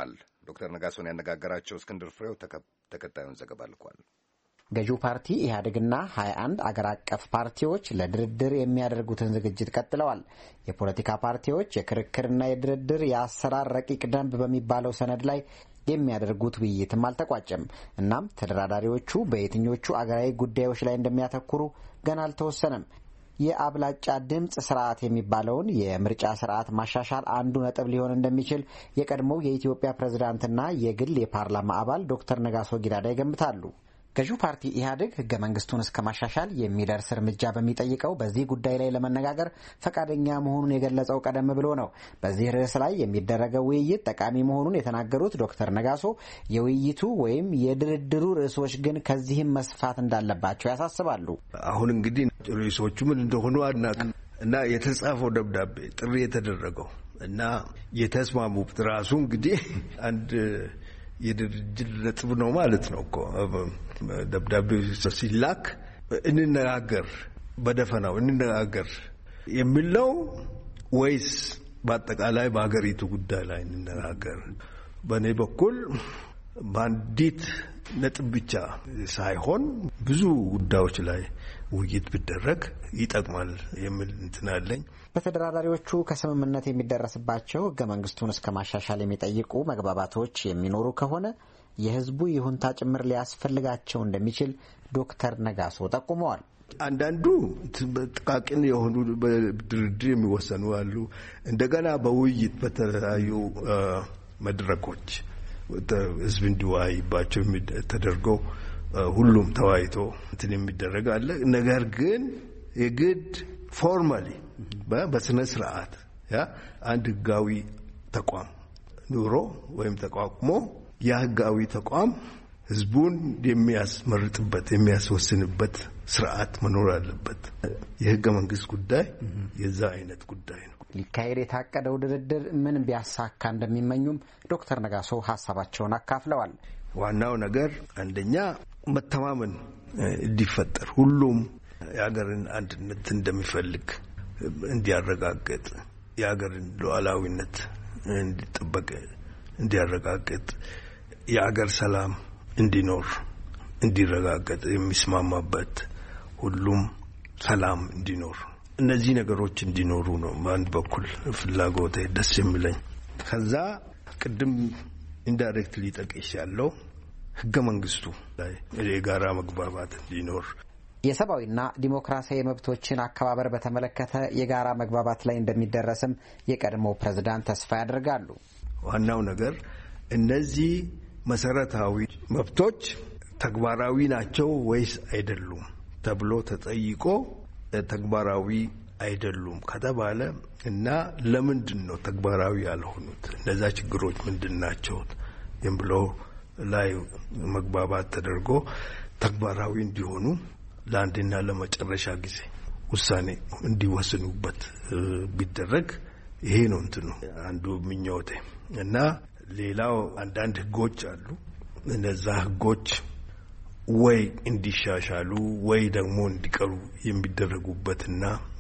ዶክተር ነጋሶን ያነጋገራቸው እስክንድር ፍሬው ተከታዩን ዘገባ ልኳል። ገዢው ፓርቲ ኢህአዴግና ሀያ አንድ አገር አቀፍ ፓርቲዎች ለድርድር የሚያደርጉትን ዝግጅት ቀጥለዋል። የፖለቲካ ፓርቲዎች የክርክርና የድርድር የአሰራር ረቂቅ ደንብ በሚባለው ሰነድ ላይ የሚያደርጉት ውይይትም አልተቋጨም። እናም ተደራዳሪዎቹ በየትኞቹ አገራዊ ጉዳዮች ላይ እንደሚያተኩሩ ገና አልተወሰነም። የአብላጫ ድምፅ ስርዓት የሚባለውን የምርጫ ስርዓት ማሻሻል አንዱ ነጥብ ሊሆን እንደሚችል የቀድሞው የኢትዮጵያ ፕሬዝዳንትና የግል የፓርላማ አባል ዶክተር ነጋሶ ጊዳዳ ይገምታሉ። ገዢው ፓርቲ ኢህአዴግ ህገ መንግስቱን እስከ ማሻሻል የሚደርስ እርምጃ በሚጠይቀው በዚህ ጉዳይ ላይ ለመነጋገር ፈቃደኛ መሆኑን የገለጸው ቀደም ብሎ ነው። በዚህ ርዕስ ላይ የሚደረገው ውይይት ጠቃሚ መሆኑን የተናገሩት ዶክተር ነጋሶ የውይይቱ ወይም የድርድሩ ርዕሶች ግን ከዚህም መስፋት እንዳለባቸው ያሳስባሉ። አሁን እንግዲህ ርዕሶቹ ምን እንደሆኑ አናውቅም እና የተጻፈው ደብዳቤ ጥሪ የተደረገው እና የተስማሙት ራሱ እንግዲህ አንድ የድርድር ነጥብ ነው ማለት ነው እኮ። ደብዳቤው ሲላክ እንነጋገር፣ በደፈናው እንነጋገር የሚል ነው ወይስ በአጠቃላይ በሀገሪቱ ጉዳይ ላይ እንነጋገር? በእኔ በኩል በአንዲት ነጥብ ብቻ ሳይሆን ብዙ ጉዳዮች ላይ ውይይት ቢደረግ ይጠቅማል የሚል እንትን አለኝ። በተደራዳሪዎቹ ከስምምነት የሚደረስባቸው ህገ መንግስቱን እስከ ማሻሻል የሚጠይቁ መግባባቶች የሚኖሩ ከሆነ የህዝቡ ይሁንታ ጭምር ሊያስፈልጋቸው እንደሚችል ዶክተር ነጋሶ ጠቁመዋል። አንዳንዱ ጥቃቅን የሆኑ በድርድር የሚወሰኑ አሉ። እንደገና በውይይት በተለያዩ መድረኮች ህዝብ እንዲወያይባቸው ተደርገው ሁሉም ተወያይቶ እንትን የሚደረግ አለ። ነገር ግን የግድ ፎርማሊ በስነ ስርዓት ያ አንድ ህጋዊ ተቋም ኑሮ ወይም ተቋቁሞ ያ ህጋዊ ተቋም ህዝቡን የሚያስመርጥበት የሚያስወስንበት ስርዓት መኖር አለበት። የህገ መንግስት ጉዳይ የዛ አይነት ጉዳይ ነው። ሊካሄድ የታቀደው ድርድር ምን ቢያሳካ እንደሚመኙም ዶክተር ነጋሶ ሀሳባቸውን አካፍለዋል። ዋናው ነገር አንደኛ መተማመን እንዲፈጠር፣ ሁሉም የሀገርን አንድነት እንደሚፈልግ እንዲያረጋግጥ፣ የሀገርን ሉዓላዊነት እንዲጠበቅ እንዲያረጋግጥ፣ የሀገር ሰላም እንዲኖር እንዲረጋገጥ የሚስማማበት ሁሉም ሰላም እንዲኖር እነዚህ ነገሮች እንዲኖሩ ነው በአንድ በኩል ፍላጎቴ ደስ የሚለኝ። ከዛ ቅድም ኢንዳይሬክትሊ ጠቅሼ ያለው ህገ መንግስቱ ላይ የጋራ መግባባት እንዲኖር፣ የሰብአዊና ዲሞክራሲያዊ መብቶችን አከባበር በተመለከተ የጋራ መግባባት ላይ እንደሚደረስም የቀድሞ ፕሬዝዳንት ተስፋ ያደርጋሉ። ዋናው ነገር እነዚህ መሰረታዊ መብቶች ተግባራዊ ናቸው ወይስ አይደሉም ተብሎ ተጠይቆ ተግባራዊ አይደሉም ከተባለ እና ለምንድን ነው ተግባራዊ ያልሆኑት እነዛ ችግሮች ምንድናቸው የሚለው ላይ መግባባት ተደርጎ ተግባራዊ እንዲሆኑ ለአንድና ለመጨረሻ ጊዜ ውሳኔ እንዲወስኑበት ቢደረግ ይሄ ነው እንትኑ አንዱ ምኞቴ። እና ሌላው አንዳንድ ህጎች አሉ። እነዛ ህጎች ወይ እንዲሻሻሉ ወይ ደግሞ እንዲቀሩ የሚደረጉበትና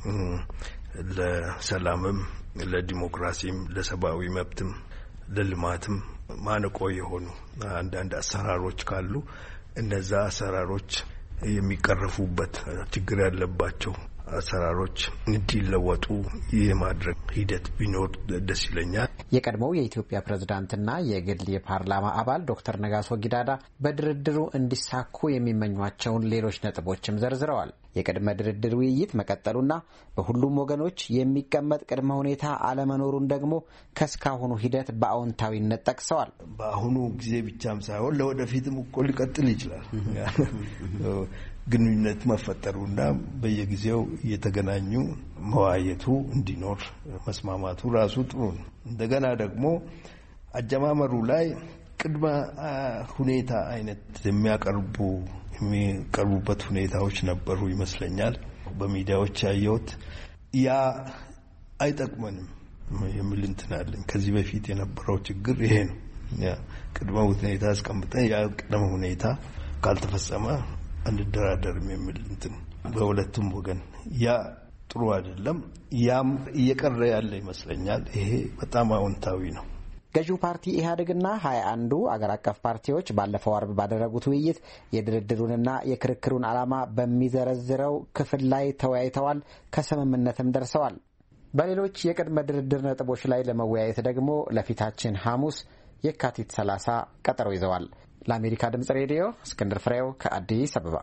ለሰላምም ለዲሞክራሲም ለሰብአዊ መብትም ለልማትም ማነቆ የሆኑ አንዳንድ አሰራሮች ካሉ እነዛ አሰራሮች የሚቀረፉበት ችግር ያለባቸው አሰራሮች እንዲለወጡ የማድረግ ሂደት ቢኖር ደስ ይለኛል። የቀድሞው የኢትዮጵያ ፕሬዝዳንትና የግል የፓርላማ አባል ዶክተር ነጋሶ ጊዳዳ በድርድሩ እንዲሳኩ የሚመኟቸውን ሌሎች ነጥቦችም ዘርዝረዋል። የቅድመ ድርድር ውይይት መቀጠሉና በሁሉም ወገኖች የሚቀመጥ ቅድመ ሁኔታ አለመኖሩን ደግሞ ከስካሁኑ ሂደት በአዎንታዊነት ጠቅሰዋል። በአሁኑ ጊዜ ብቻም ሳይሆን ለወደፊትም እኮ ሊቀጥል ይችላል። ግንኙነት መፈጠሩና በየጊዜው እየተገናኙ መዋየቱ እንዲኖር መስማማቱ ራሱ ጥሩ ነው። እንደገና ደግሞ አጀማመሩ ላይ ቅድመ ሁኔታ አይነት የሚያቀርቡ የሚቀርቡበት ሁኔታዎች ነበሩ ይመስለኛል። በሚዲያዎች ያየሁት ያ አይጠቅመንም የሚል እንትን አለኝ። ከዚህ በፊት የነበረው ችግር ይሄ ነው። ያ ቅድመ ሁኔታ አስቀምጠን ያ ቅድመ ሁኔታ ካልተፈጸመ አንደራደርም የሚል እንትን በሁለቱም ወገን ያ ጥሩ አይደለም። ያም እየቀረ ያለ ይመስለኛል። ይሄ በጣም አዎንታዊ ነው። ገዢው ፓርቲ ኢህአዴግና ሀያ አንዱ አገር አቀፍ ፓርቲዎች ባለፈው አርብ ባደረጉት ውይይት የድርድሩንና የክርክሩን ዓላማ በሚዘረዝረው ክፍል ላይ ተወያይተዋል፣ ከስምምነትም ደርሰዋል። በሌሎች የቅድመ ድርድር ነጥቦች ላይ ለመወያየት ደግሞ ለፊታችን ሐሙስ የካቲት ሰላሳ ቀጠሮ ይዘዋል። ለአሜሪካ ድምጽ ሬዲዮ እስክንድር ፍሬው ከአዲስ አበባ።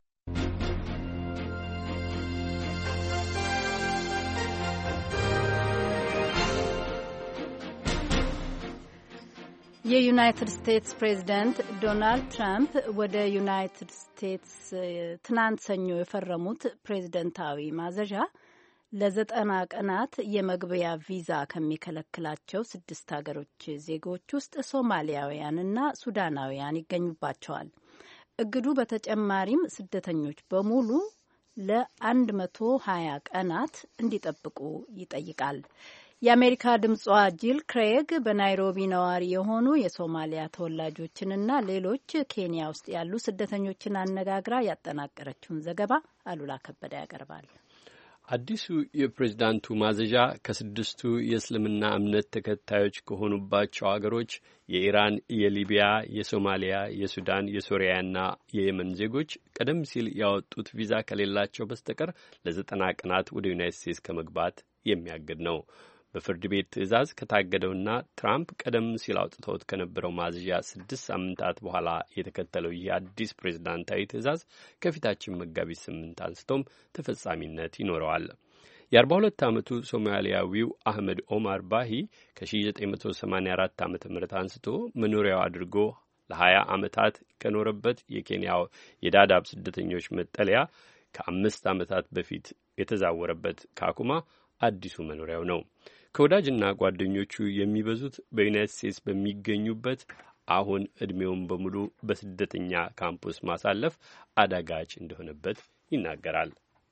የዩናይትድ ስቴትስ ፕሬዝዳንት ዶናልድ ትራምፕ ወደ ዩናይትድ ስቴትስ ትናንት ሰኞ የፈረሙት ፕሬዝደንታዊ ማዘዣ ለዘጠና ቀናት የመግቢያ ቪዛ ከሚከለክላቸው ስድስት ሀገሮች ዜጎች ውስጥ ሶማሊያውያንና ሱዳናውያን ይገኙባቸዋል። እግዱ በተጨማሪም ስደተኞች በሙሉ ለአንድ መቶ ሀያ ቀናት እንዲጠብቁ ይጠይቃል። የአሜሪካ ድምጿ ጂል ክሬግ በናይሮቢ ነዋሪ የሆኑ የሶማሊያ ተወላጆችንና ሌሎች ኬንያ ውስጥ ያሉ ስደተኞችን አነጋግራ ያጠናቀረችውን ዘገባ አሉላ ከበደ ያቀርባል። አዲሱ የፕሬዝዳንቱ ማዘዣ ከስድስቱ የእስልምና እምነት ተከታዮች ከሆኑባቸው አገሮች የኢራን፣ የሊቢያ፣ የሶማሊያ፣ የሱዳን፣ የሶሪያና የየመን ዜጎች ቀደም ሲል ያወጡት ቪዛ ከሌላቸው በስተቀር ለዘጠና ቀናት ወደ ዩናይትድ ስቴትስ ከመግባት የሚያግድ ነው። በፍርድ ቤት ትዕዛዝ ከታገደውና ትራምፕ ቀደም ሲል አውጥተውት ከነበረው ማዘዣ ስድስት ሳምንታት በኋላ የተከተለው ይህ አዲስ ፕሬዝዳንታዊ ትዕዛዝ ከፊታችን መጋቢት ስምንት አንስቶም ተፈጻሚነት ይኖረዋል። የአርባ ሁለት ዓመቱ ሶማሊያዊው አህመድ ኦማር ባሂ ከዘጠኝ መቶ ሰማኒያ አራት ዓመተ ምህረት አንስቶ መኖሪያው አድርጎ ለሀያ ዓመታት ከኖረበት የኬንያው የዳዳብ ስደተኞች መጠለያ ከአምስት ዓመታት በፊት የተዛወረበት ካኩማ አዲሱ መኖሪያው ነው። ከወዳጅና ጓደኞቹ የሚበዙት በዩናይትድ ስቴትስ በሚገኙበት አሁን ዕድሜውን በሙሉ በስደተኛ ካምፕስ ማሳለፍ አዳጋች እንደሆነበት ይናገራል።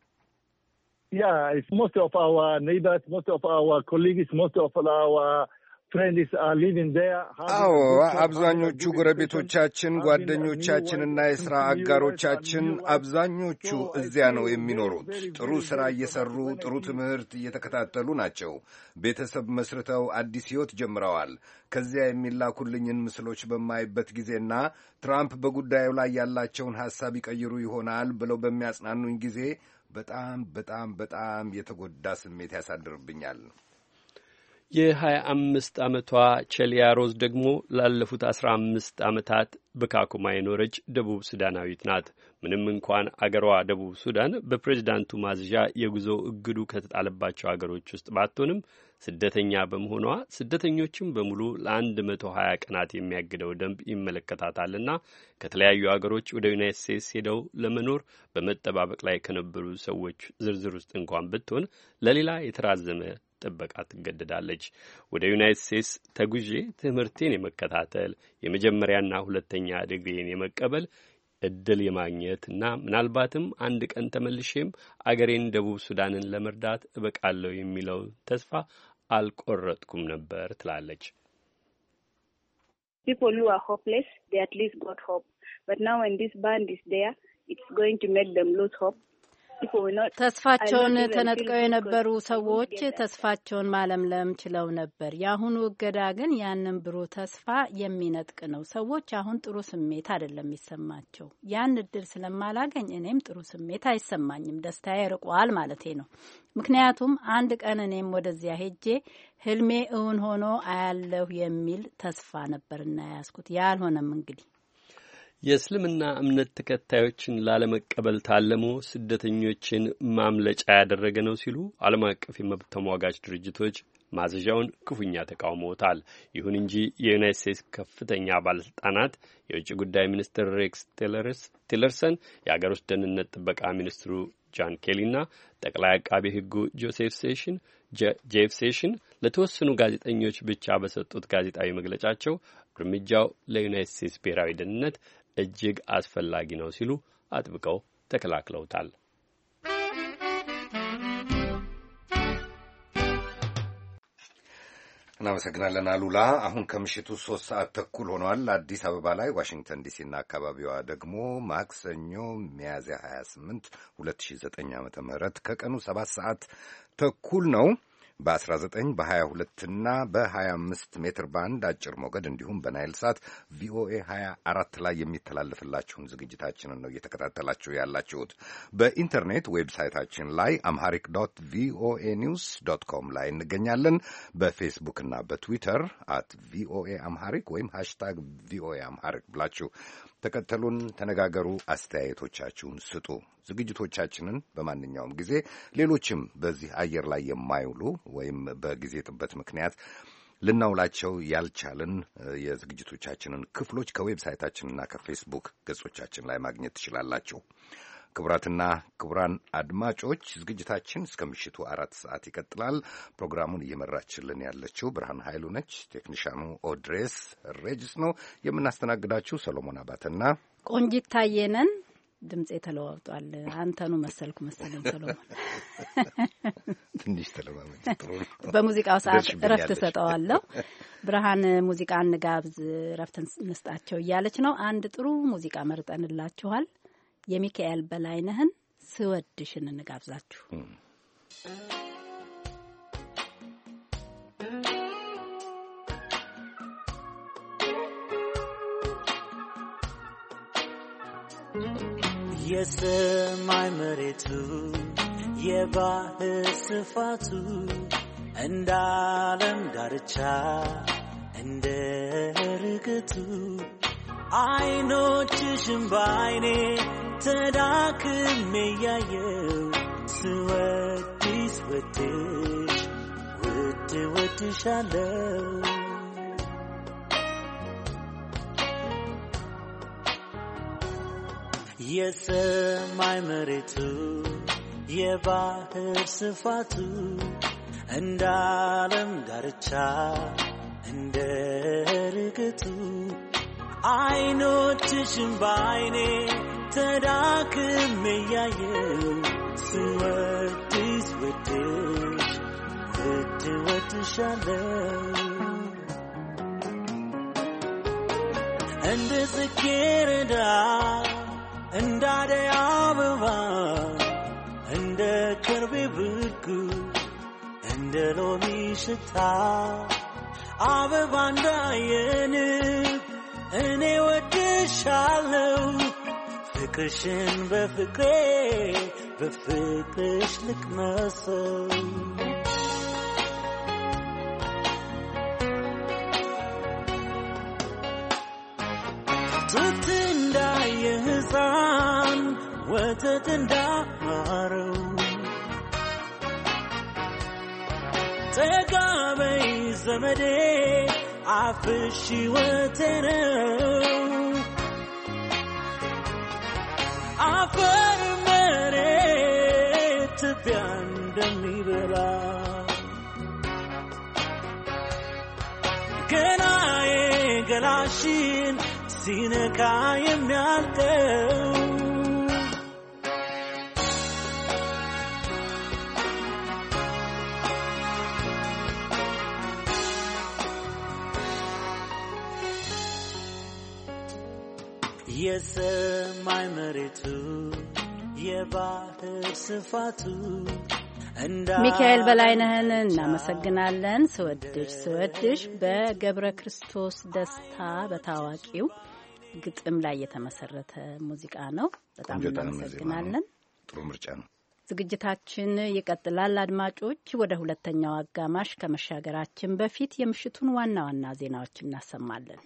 Yeah, it's most of our neighbors, most of our colleagues, most of our friends are living there. አዎ፣ አብዛኞቹ ጎረቤቶቻችን፣ ጓደኞቻችንና የሥራ አጋሮቻችን አብዛኞቹ እዚያ ነው የሚኖሩት። ጥሩ ሥራ እየሠሩ ጥሩ ትምህርት እየተከታተሉ ናቸው። ቤተሰብ መስርተው አዲስ ሕይወት ጀምረዋል። ከዚያ የሚላኩልኝን ምስሎች በማይበት ጊዜና ትራምፕ በጉዳዩ ላይ ያላቸውን ሐሳብ ይቀይሩ ይሆናል ብለው በሚያጽናኑኝ ጊዜ በጣም በጣም በጣም የተጎዳ ስሜት ያሳድርብኛል። የሀያ አምስት ዓመቷ ቸሊያ ሮዝ ደግሞ ላለፉት አስራ አምስት ዓመታት በካኩማ የኖረች ደቡብ ሱዳናዊት ናት። ምንም እንኳን አገሯ ደቡብ ሱዳን በፕሬዝዳንቱ ማዘዣ የጉዞ እግዱ ከተጣለባቸው አገሮች ውስጥ ባትሆንም ስደተኛ በመሆኗ ስደተኞችም በሙሉ ለአንድ መቶ ሀያ ቀናት የሚያግደው ደንብ ይመለከታታልና ከተለያዩ አገሮች ወደ ዩናይትድ ስቴትስ ሄደው ለመኖር በመጠባበቅ ላይ ከነበሩ ሰዎች ዝርዝር ውስጥ እንኳን ብትሆን ለሌላ የተራዘመ ጥበቃ ትገደዳለች። ወደ ዩናይትድ ስቴትስ ተጉዤ ትምህርቴን የመከታተል የመጀመሪያና ሁለተኛ ዲግሪን የመቀበል እድል የማግኘትና ምናልባትም አንድ ቀን ተመልሼም አገሬን ደቡብ ሱዳንን ለመርዳት እበቃለሁ የሚለው ተስፋ አልቆረጥኩም ነበር ትላለች። People who are hopeless, they at least got hope. But now when this band is there, it's going to make them lose hope. ተስፋቸውን ተነጥቀው የነበሩ ሰዎች ተስፋቸውን ማለምለም ችለው ነበር። የአሁኑ እገዳ ግን ያንን ብሩህ ተስፋ የሚነጥቅ ነው። ሰዎች አሁን ጥሩ ስሜት አይደለም የሚሰማቸው። ያን እድል ስለማላገኝ እኔም ጥሩ ስሜት አይሰማኝም። ደስታዬ ርቋል ማለቴ ነው። ምክንያቱም አንድ ቀን እኔም ወደዚያ ሄጄ ህልሜ እውን ሆኖ አያለሁ የሚል ተስፋ ነበርና ያዝኩት። ያልሆነም እንግዲህ የእስልምና እምነት ተከታዮችን ላለመቀበል ታለሞ ስደተኞችን ማምለጫ ያደረገ ነው ሲሉ ዓለም አቀፍ የመብት ተሟጋች ድርጅቶች ማዘዣውን ክፉኛ ተቃውመውታል። ይሁን እንጂ የዩናይትድ ስቴትስ ከፍተኛ ባለስልጣናት የውጭ ጉዳይ ሚኒስትር ሬክስ ቲለርሰን፣ የአገር ውስጥ ደህንነት ጥበቃ ሚኒስትሩ ጃን ኬሊና ጠቅላይ አቃቤ ሕጉ ጆሴፍ ሴሽን ጄፍ ሴሽን ለተወሰኑ ጋዜጠኞች ብቻ በሰጡት ጋዜጣዊ መግለጫቸው እርምጃው ለዩናይትድ ስቴትስ ብሔራዊ ደህንነት እጅግ አስፈላጊ ነው ሲሉ አጥብቀው ተከላክለውታል። እናመሰግናለን አሉላ። አሁን ከምሽቱ ሶስት ሰዓት ተኩል ሆኗል አዲስ አበባ ላይ። ዋሽንግተን ዲሲና አካባቢዋ ደግሞ ማክሰኞ ሚያዝያ ሀያ ስምንት ሁለት ሺህ ዘጠኝ ዓመተ ምህረት ከቀኑ ሰባት ሰዓት ተኩል ነው። በ19 በ22 እና በ25 ሜትር ባንድ አጭር ሞገድ እንዲሁም በናይል ሳት ቪኦኤ ሀያ አራት ላይ የሚተላለፍላችሁን ዝግጅታችንን ነው እየተከታተላችሁ ያላችሁት። በኢንተርኔት ዌብሳይታችን ላይ አምሃሪክ ዶት ቪኦኤ ኒውስ ዶት ኮም ላይ እንገኛለን። በፌስቡክ እና በትዊተር አት ቪኦኤ አምሃሪክ ወይም ሃሽታግ ቪኦኤ አምሃሪክ ብላችሁ ተከተሉን፣ ተነጋገሩ፣ አስተያየቶቻችሁን ስጡ። ዝግጅቶቻችንን በማንኛውም ጊዜ ሌሎችም በዚህ አየር ላይ የማይውሉ ወይም በጊዜ ጥበት ምክንያት ልናውላቸው ያልቻልን የዝግጅቶቻችንን ክፍሎች ከዌብሳይታችንና ከፌስቡክ ገጾቻችን ላይ ማግኘት ትችላላችሁ። ክቡራትና ክቡራን አድማጮች ዝግጅታችን እስከ ምሽቱ አራት ሰዓት ይቀጥላል። ፕሮግራሙን እየመራችልን ያለችው ብርሃን ኃይሉ ነች። ቴክኒሻኑ ኦድሬስ ሬጅስ ነው። የምናስተናግዳችሁ ሰሎሞን አባተና ቆንጂት ታየነን። ድምጼ ተለዋውጧል። አንተኑ መሰልኩ መሰለኝ ሰሎሞን። ትንሽ ተለማመጭ ጥሩ ነው። በሙዚቃው ሰዓት እረፍት ሰጠዋለሁ። ብርሃን ሙዚቃ እንጋብዝ እረፍት እንስጣቸው እያለች ነው። አንድ ጥሩ ሙዚቃ መርጠንላችኋል። የሚካኤል በላይነህን ስወድሽን እንጋብዛችሁ። የሰማይ መሬቱ የባህር ስፋቱ እንደ ዓለም ዳርቻ እንደ ርግቱ አይኖችሽን በዓይኔ ተዳክሜ ያየው ስወድሽ ወድሽ ውድ ወድሻለው የሰማይ መሬቱ የባህር ስፋቱ እንደ ዓለም ዳርቻ እንደ ርግቱ አይኖችሽን በዓይኔ ተዳክሜ ያየው ስወድሽ ወድሽ ውድ ወድሻለው እንደ ጽጌረዳ እንደ አደይ አበባ እንደ ከርቤ ብርጉ እንደ ሎሚ ሽታ አበባ እንዳየንብ እኔ ወድሻለው ፍቅርሽን በፍቅሬ በፍቅርሽ ልቅመሰው ጡት እንዳየ ሕፃን ወተት እንዳማረው ጠጋ በይ ዘመዴ አፍሽ ሕይወቴ ነው አፈር መሬት ትቢያ እንደሚበላ ገላዬ ገላሽን ሲነካ የሚያልቀው የሰማይ መሬቱ የባህር ስፋቱ ሚካኤል በላይነህን እናመሰግናለን። ስወድሽ ስወድሽ በገብረ ክርስቶስ ደስታ በታዋቂው ግጥም ላይ የተመሰረተ ሙዚቃ ነው። በጣም እናመሰግናለን። ጥሩ ምርጫ ነው። ዝግጅታችን ይቀጥላል። አድማጮች፣ ወደ ሁለተኛው አጋማሽ ከመሻገራችን በፊት የምሽቱን ዋና ዋና ዜናዎች እናሰማለን።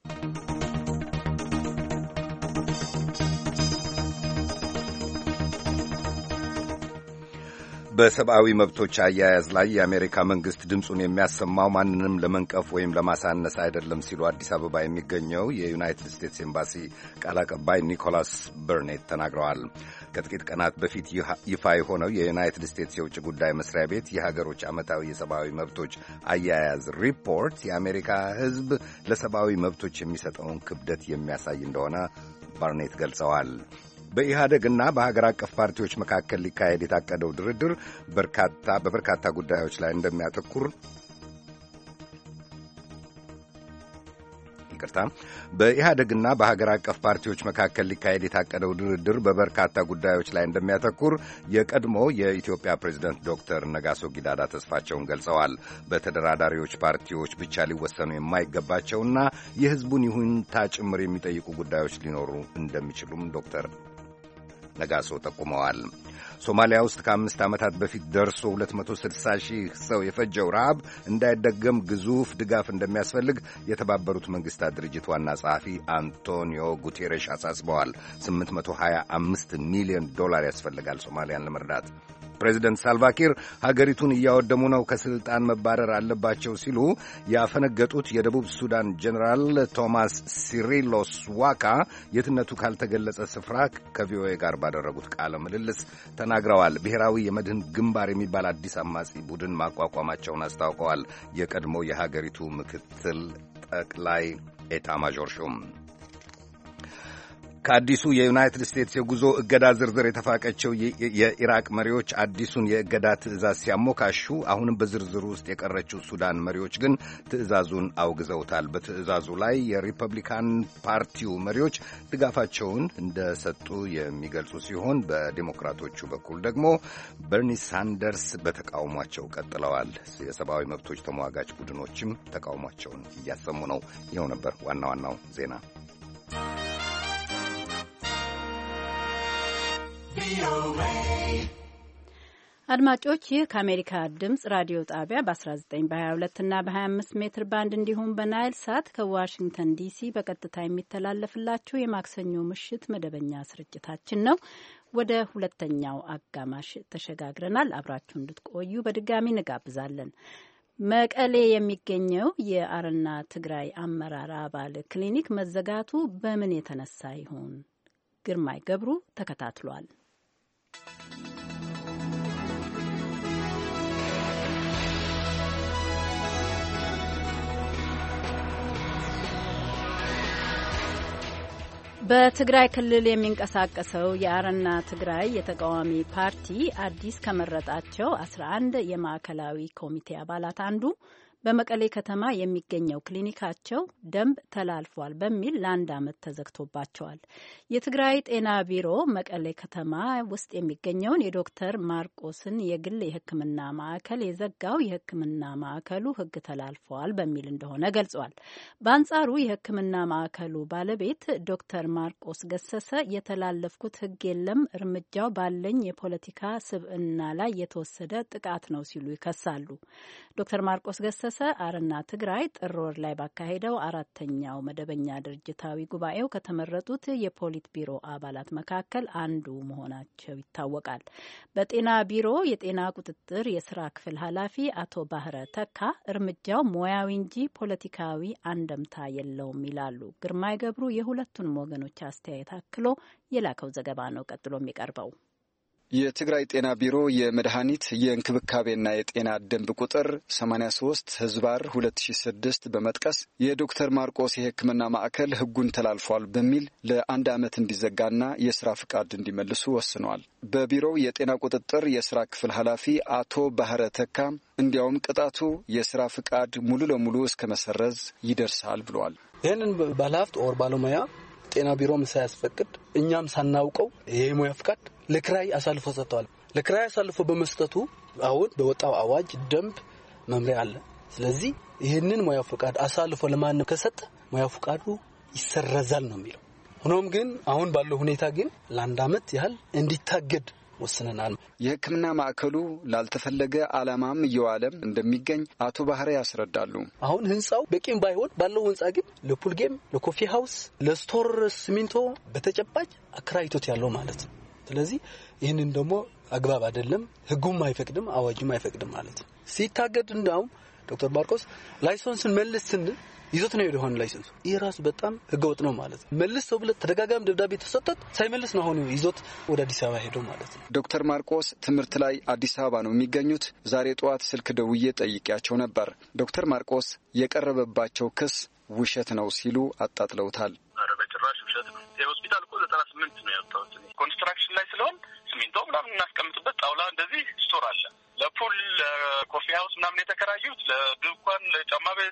በሰብአዊ መብቶች አያያዝ ላይ የአሜሪካ መንግስት ድምፁን የሚያሰማው ማንንም ለመንቀፍ ወይም ለማሳነስ አይደለም ሲሉ አዲስ አበባ የሚገኘው የዩናይትድ ስቴትስ ኤምባሲ ቃል አቀባይ ኒኮላስ በርኔት ተናግረዋል። ከጥቂት ቀናት በፊት ይፋ የሆነው የዩናይትድ ስቴትስ የውጭ ጉዳይ መስሪያ ቤት የሀገሮች ዓመታዊ የሰብአዊ መብቶች አያያዝ ሪፖርት የአሜሪካ ሕዝብ ለሰብአዊ መብቶች የሚሰጠውን ክብደት የሚያሳይ እንደሆነ ባርኔት ገልጸዋል። በኢህአደግና በሀገር አቀፍ ፓርቲዎች መካከል ሊካሄድ የታቀደው ድርድር በርካታ በበርካታ ጉዳዮች ላይ እንደሚያተኩር ይቅርታ በኢህአደግና በሀገር አቀፍ ፓርቲዎች መካከል ሊካሄድ የታቀደው ድርድር በበርካታ ጉዳዮች ላይ እንደሚያተኩር የቀድሞ የኢትዮጵያ ፕሬዝደንት ዶክተር ነጋሶ ጊዳዳ ተስፋቸውን ገልጸዋል። በተደራዳሪዎች ፓርቲዎች ብቻ ሊወሰኑ የማይገባቸውና የሕዝቡን ይሁንታ ጭምር የሚጠይቁ ጉዳዮች ሊኖሩ እንደሚችሉም ዶክተር ነጋሶ ጠቁመዋል። ሶማሊያ ውስጥ ከአምስት ዓመታት በፊት ደርሶ ሁለት መቶ ስልሳ ሺህ ሰው የፈጀው ረሃብ እንዳይደገም ግዙፍ ድጋፍ እንደሚያስፈልግ የተባበሩት መንግሥታት ድርጅት ዋና ጸሐፊ አንቶኒዮ ጉቴሬሽ አሳስበዋል። ስምንት መቶ ሀያ አምስት ሚሊዮን ዶላር ያስፈልጋል ሶማሊያን ለመርዳት። ፕሬዚደንት ሳልቫኪር ሀገሪቱን እያወደሙ ነው፣ ከስልጣን መባረር አለባቸው ሲሉ ያፈነገጡት የደቡብ ሱዳን ጀኔራል ቶማስ ሲሪሎስ ዋካ የትነቱ ካልተገለጸ ስፍራ ከቪኦኤ ጋር ባደረጉት ቃለ ምልልስ ተናግረዋል። ብሔራዊ የመድህን ግንባር የሚባል አዲስ አማጺ ቡድን ማቋቋማቸውን አስታውቀዋል። የቀድሞ የሀገሪቱ ምክትል ጠቅላይ ኤታ ማዦር ሹም ከአዲሱ የዩናይትድ ስቴትስ የጉዞ እገዳ ዝርዝር የተፋቀችው የኢራቅ መሪዎች አዲሱን የእገዳ ትዕዛዝ ሲያሞካሹ፣ አሁንም በዝርዝሩ ውስጥ የቀረችው ሱዳን መሪዎች ግን ትዕዛዙን አውግዘውታል። በትዕዛዙ ላይ የሪፐብሊካን ፓርቲው መሪዎች ድጋፋቸውን እንደሰጡ የሚገልጹ ሲሆን በዴሞክራቶቹ በኩል ደግሞ በርኒ ሳንደርስ በተቃውሟቸው ቀጥለዋል። የሰብአዊ መብቶች ተሟጋች ቡድኖችም ተቃውሟቸውን እያሰሙ ነው። ይኸው ነበር ዋና ዋናው ዜና። አድማጮች ይህ ከአሜሪካ ድምጽ ራዲዮ ጣቢያ በ19 በ22 እና በ25 ሜትር ባንድ እንዲሁም በናይል ሳት ከዋሽንግተን ዲሲ በቀጥታ የሚተላለፍላችሁ የማክሰኞ ምሽት መደበኛ ስርጭታችን ነው። ወደ ሁለተኛው አጋማሽ ተሸጋግረናል። አብራችሁ እንድትቆዩ በድጋሚ እንጋብዛለን። መቀሌ የሚገኘው የአረና ትግራይ አመራር አባል ክሊኒክ መዘጋቱ በምን የተነሳ ይሆን? ግርማይ ገብሩ ተከታትሏል። በትግራይ ክልል የሚንቀሳቀሰው የአረና ትግራይ የተቃዋሚ ፓርቲ አዲስ ከመረጣቸው አስራ አንድ የማዕከላዊ ኮሚቴ አባላት አንዱ በመቀሌ ከተማ የሚገኘው ክሊኒካቸው ደንብ ተላልፏል በሚል ለአንድ ዓመት ተዘግቶባቸዋል። የትግራይ ጤና ቢሮ መቀሌ ከተማ ውስጥ የሚገኘውን የዶክተር ማርቆስን የግል የሕክምና ማዕከል የዘጋው የሕክምና ማዕከሉ ሕግ ተላልፈዋል በሚል እንደሆነ ገልጿል። በአንጻሩ የሕክምና ማዕከሉ ባለቤት ዶክተር ማርቆስ ገሰሰ የተላለፍኩት ሕግ የለም፣ እርምጃው ባለኝ የፖለቲካ ስብዕና ላይ የተወሰደ ጥቃት ነው ሲሉ ይከሳሉ። ዶክተር ማርቆስ ገሰሰ አረና ትግራይ ጥር ወር ላይ ባካሄደው አራተኛው መደበኛ ድርጅታዊ ጉባኤው ከተመረጡት የፖሊት ቢሮ አባላት መካከል አንዱ መሆናቸው ይታወቃል። በጤና ቢሮ የጤና ቁጥጥር የስራ ክፍል ኃላፊ አቶ ባህረ ተካ እርምጃው ሙያዊ እንጂ ፖለቲካዊ አንደምታ የለውም ይላሉ። ግርማይ ገብሩ የሁለቱንም ወገኖች አስተያየት አክሎ የላከው ዘገባ ነው ቀጥሎ የሚቀርበው። የትግራይ ጤና ቢሮ የመድኃኒት የእንክብካቤና የጤና ደንብ ቁጥር ሰማንያ ሶስት ህዝባር ሁለት ሺህ ስድስት በመጥቀስ የዶክተር ማርቆስ የሕክምና ማዕከል ሕጉን ተላልፏል በሚል ለአንድ ዓመት እንዲዘጋና የሥራ ፍቃድ እንዲመልሱ ወስነዋል። በቢሮው የጤና ቁጥጥር የሥራ ክፍል ኃላፊ አቶ ባህረ ተካ እንዲያውም ቅጣቱ የሥራ ፍቃድ ሙሉ ለሙሉ እስከ መሰረዝ ይደርሳል ብለዋል። ይህንን ባለሀብት ኦር ባለሙያ ጤና ቢሮም ሳያስፈቅድ እኛም ሳናውቀው ይሄ ሙያ ፍቃድ ለክራይ አሳልፎ ሰጥቷል። ለክራይ አሳልፎ በመስጠቱ አሁን በወጣው አዋጅ ደንብ መምሪያ አለ። ስለዚህ ይህንን ሙያ ፍቃድ አሳልፎ ለማንም ከሰጠ ሙያ ፍቃዱ ይሰረዛል ነው የሚለው። ሆኖም ግን አሁን ባለው ሁኔታ ግን ለአንድ ዓመት ያህል እንዲታገድ ወስነናል። የሕክምና ማዕከሉ ላልተፈለገ ዓላማም እየዋለም እንደሚገኝ አቶ ባህረ ያስረዳሉ። አሁን ህንጻው በቂም ባይሆን ባለው ህንጻ ግን ለፑል ጌም፣ ለኮፊ ሃውስ፣ ለስቶር ሲሚንቶ በተጨባጭ አከራይቶት ያለው ማለት ነው። ስለዚህ ይህንን ደግሞ አግባብ አይደለም፣ ህጉም አይፈቅድም፣ አዋጅም አይፈቅድም ማለት ነው። ሲታገድ እንዳው ዶክተር ማርቆስ ላይሰንስን መልስ ስንል ይዞት ነው የሆነ ላይሰንሱ ይሄ ራሱ በጣም ህገወጥ ነው ማለት ነው። መልስ ተብሎ ተደጋጋሚ ደብዳቤ ተሰጥቶት ሳይመልስ ነው አሁን ይዞት ወደ አዲስ አበባ ሄዶ ማለት ነው። ዶክተር ማርቆስ ትምህርት ላይ አዲስ አበባ ነው የሚገኙት። ዛሬ ጠዋት ስልክ ደውዬ ጠይቄያቸው ነበር። ዶክተር ማርቆስ የቀረበባቸው ክስ ውሸት ነው ሲሉ አጣጥለውታል። ኧረ በጭራሽ ውሸት ነው። የሆስፒታል እኮ ዘጠና ስምንት ነው ያወጣሁት። ኮንስትራክሽን ላይ ስለሆን ሲሚንቶ ምናምን እናስቀምጥበት ጣውላ እንደዚህ ስቶር አለ። ለፑል ለኮፊ ሃውስ ምናምን የተከራዩት ለድንኳን ለጫማ ቤት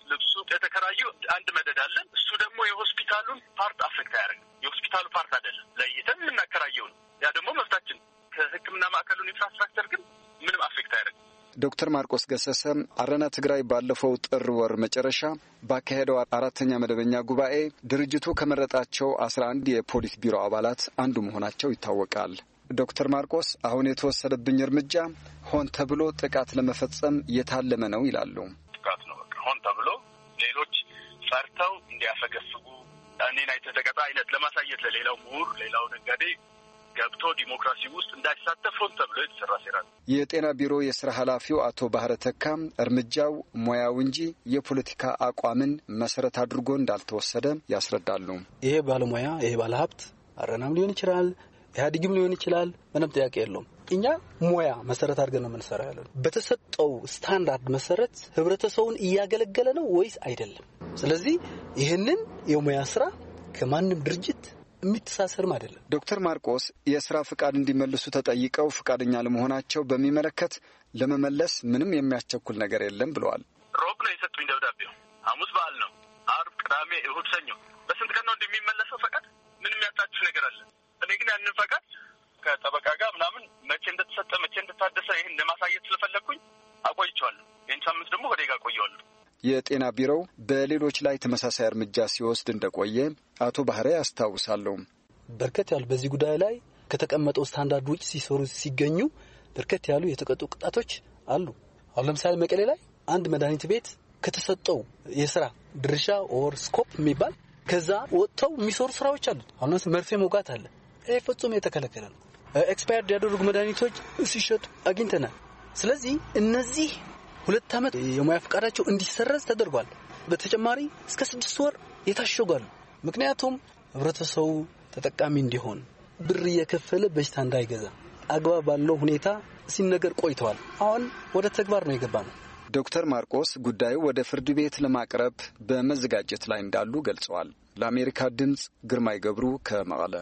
ልብሱ የተከራዩ አንድ መደድ አለን። እሱ ደግሞ የሆስፒታሉን ፓርት አፌክት አያደርግም። የሆስፒታሉ ፓርት አይደለም፣ ለይተን የምናከራየው ነው። ያ ደግሞ መብታችን። ከሕክምና ማዕከሉን ኢንፍራስትራክቸር ግን ምንም አፌክት አያደርግም። ዶክተር ማርቆስ ገሰሰ አረና ትግራይ ባለፈው ጥር ወር መጨረሻ ባካሄደው አራተኛ መደበኛ ጉባኤ ድርጅቱ ከመረጣቸው አስራ አንድ የፖሊስ ቢሮ አባላት አንዱ መሆናቸው ይታወቃል። ዶክተር ማርቆስ አሁን የተወሰደብኝ እርምጃ ሆን ተብሎ ጥቃት ለመፈጸም የታለመ ነው ይላሉ። ጥቃት ነው፣ በቃ ሆን ተብሎ ሌሎች ፈርተው እንዲያፈገፍጉ እኔን አይተህ ተቀጣ አይነት ለማሳየት ለሌላው ምሁር፣ ሌላው ነጋዴ ገብቶ ዲሞክራሲ ውስጥ እንዳይሳተፍ ሆን ተብሎ የተሰራ ሴራ ነው። የጤና ቢሮ የስራ ኃላፊው አቶ ባህረ ተካ እርምጃው ሙያው እንጂ የፖለቲካ አቋምን መሰረት አድርጎ እንዳልተወሰደ ያስረዳሉ። ይሄ ባለሙያ ይሄ ባለሀብት አረናም ሊሆን ይችላል፣ ኢህአዴግም ሊሆን ይችላል፣ ምንም ጥያቄ የለውም። እኛ ሙያ መሰረት አድርገን ነው የምንሰራው ያለው። በተሰጠው ስታንዳርድ መሰረት ህብረተሰቡን እያገለገለ ነው ወይስ አይደለም? ስለዚህ ይህንን የሙያ ስራ ከማንም ድርጅት የሚተሳሰርም አይደለም። ዶክተር ማርቆስ የስራ ፍቃድ እንዲመልሱ ተጠይቀው ፍቃደኛ ለመሆናቸው በሚመለከት ለመመለስ ምንም የሚያስቸኩል ነገር የለም ብለዋል። ሮብ ነው የሰጡኝ ደብዳቤው። ሐሙስ በዓል ነው። አርብ፣ ቅዳሜ፣ እሁድ፣ ሰኞ በስንት ቀን ነው እንደሚመለሰው ፈቃድ? ምንም ያጣችሁ ነገር አለ? እኔ ግን ያንን ፈቃድ ከጠበቃ ጋር ምናምን መቼ እንደተሰጠ መቼ እንደታደሰ ይህን ለማሳየት ስለፈለግኩኝ አቆይቼዋለሁ። ይህን ሳምንት ደግሞ ወደ ጋ ቆየዋለሁ። የጤና ቢሮው በሌሎች ላይ ተመሳሳይ እርምጃ ሲወስድ እንደቆየ አቶ ባህሬ ያስታውሳሉ። በርከት ያሉ በዚህ ጉዳይ ላይ ከተቀመጠው ስታንዳርድ ውጭ ሲሰሩ ሲገኙ በርከት ያሉ የተቀጡ ቅጣቶች አሉ። አሁን ለምሳሌ መቀሌ ላይ አንድ መድኃኒት ቤት ከተሰጠው የስራ ድርሻ ኦር ስኮፕ የሚባል ከዛ ወጥተው የሚሰሩ ስራዎች አሉ። አሁን መርፌ መውጋት አለ። ይሄ ፍጹም የተከለከለ ነው። ኤክስፓየርድ ያደረጉ መድኃኒቶች ሲሸጡ አግኝተናል። ስለዚህ እነዚህ ሁለት ዓመት የሙያ ፈቃዳቸው እንዲሰረዝ ተደርጓል። በተጨማሪ እስከ ስድስት ወር የታሸጓሉ። ምክንያቱም ህብረተሰቡ ተጠቃሚ እንዲሆን ብር እየከፈለ በሽታ እንዳይገዛ አግባብ ባለው ሁኔታ ሲነገር ቆይተዋል። አሁን ወደ ተግባር ነው የገባ ነው። ዶክተር ማርቆስ ጉዳዩ ወደ ፍርድ ቤት ለማቅረብ በመዘጋጀት ላይ እንዳሉ ገልጸዋል። ለአሜሪካ ድምፅ ግርማይ ገብሩ ከመቀለ።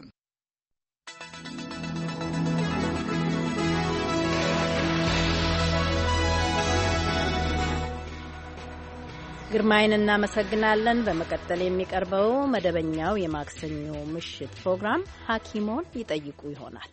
ግርማይን እናመሰግናለን። በመቀጠል የሚቀርበው መደበኛው የማክሰኞ ምሽት ፕሮግራም ሐኪሞን ይጠይቁ ይሆናል።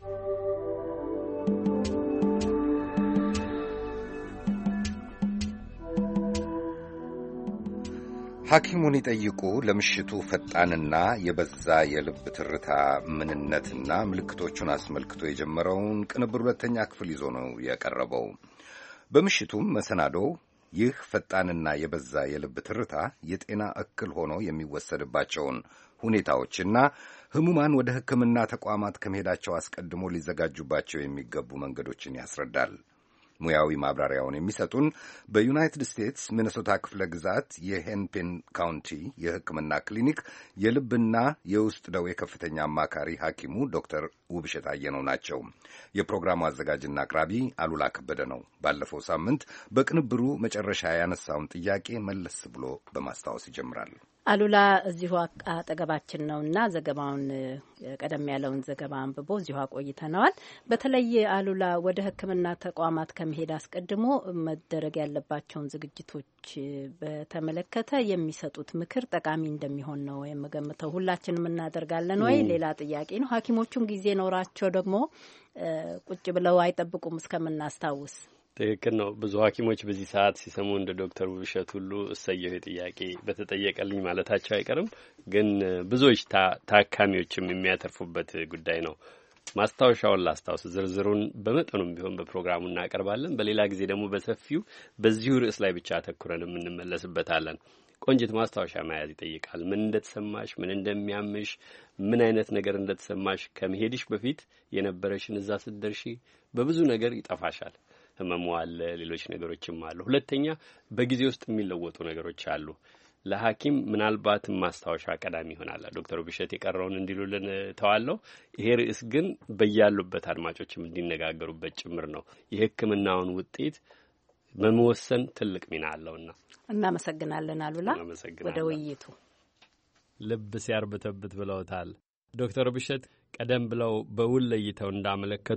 ሐኪሙን ይጠይቁ ለምሽቱ ፈጣንና የበዛ የልብ ትርታ ምንነትና ምልክቶቹን አስመልክቶ የጀመረውን ቅንብር ሁለተኛ ክፍል ይዞ ነው የቀረበው። በምሽቱም መሰናዶው ይህ ፈጣንና የበዛ የልብ ትርታ የጤና እክል ሆኖ የሚወሰድባቸውን ሁኔታዎችና ህሙማን ወደ ሕክምና ተቋማት ከመሄዳቸው አስቀድሞ ሊዘጋጁባቸው የሚገቡ መንገዶችን ያስረዳል። ሙያዊ ማብራሪያውን የሚሰጡን በዩናይትድ ስቴትስ ሚነሶታ ክፍለ ግዛት የሄንፔን ካውንቲ የሕክምና ክሊኒክ የልብና የውስጥ ደዌ ከፍተኛ አማካሪ ሐኪሙ ዶክተር ውብሸት አየነው ናቸው። የፕሮግራሙ አዘጋጅና አቅራቢ አሉላ ከበደ ነው። ባለፈው ሳምንት በቅንብሩ መጨረሻ ያነሳውን ጥያቄ መለስ ብሎ በማስታወስ ይጀምራል። አሉላ እዚሁ አጠገባችን ነውና ዘገባውን ቀደም ያለውን ዘገባ አንብቦ እዚሁ አቆይተነዋል። በተለይ አሉላ ወደ ሕክምና ተቋማት ከመሄድ አስቀድሞ መደረግ ያለባቸውን ዝግጅቶች በተመለከተ የሚሰጡት ምክር ጠቃሚ እንደሚሆን ነው የምገምተው። ሁላችንም እናደርጋለን ወይ? ሌላ ጥያቄ ነው። ሐኪሞቹም ጊዜ ኖራቸው ደግሞ ቁጭ ብለው አይጠብቁም እስከምናስታውስ። ትክክል ነው። ብዙ ሐኪሞች በዚህ ሰዓት ሲሰሙ እንደ ዶክተር ውብሸት ሁሉ እሰየው ጥያቄ በተጠየቀልኝ ማለታቸው አይቀርም። ግን ብዙዎች ታካሚዎችም የሚያተርፉበት ጉዳይ ነው። ማስታወሻውን ላስታውስ፣ ዝርዝሩን በመጠኑም ቢሆን በፕሮግራሙ እናቀርባለን። በሌላ ጊዜ ደግሞ በሰፊው በዚሁ ርዕስ ላይ ብቻ አተኩረን እንመለስበታለን። ቆንጅት ማስታወሻ መያዝ ይጠይቃል። ምን እንደተሰማሽ፣ ምን እንደሚያምሽ፣ ምን አይነት ነገር እንደተሰማሽ ከመሄድሽ በፊት የነበረሽን እዛ ስትደርሺ በብዙ ነገር ይጠፋሻል። ህመሙ አለ፣ ሌሎች ነገሮችም አሉ። ሁለተኛ በጊዜ ውስጥ የሚለወጡ ነገሮች አሉ። ለሐኪም ምናልባትም ማስታወሻ ቀዳሚ ይሆናል። ዶክተር ውብሸት የቀረውን እንዲሉልን ተዋለው። ይሄ ርዕስ ግን በያሉበት አድማጮችም እንዲነጋገሩበት ጭምር ነው። የሕክምናውን ውጤት በመወሰን ትልቅ ሚና አለውና እናመሰግናለን። አሉላ ወደ ውይይቱ ልብ ሲያርበተብት ብለውታል ዶክተር ውብሸት። ቀደም ብለው በውል ለይተው እንዳመለከቱት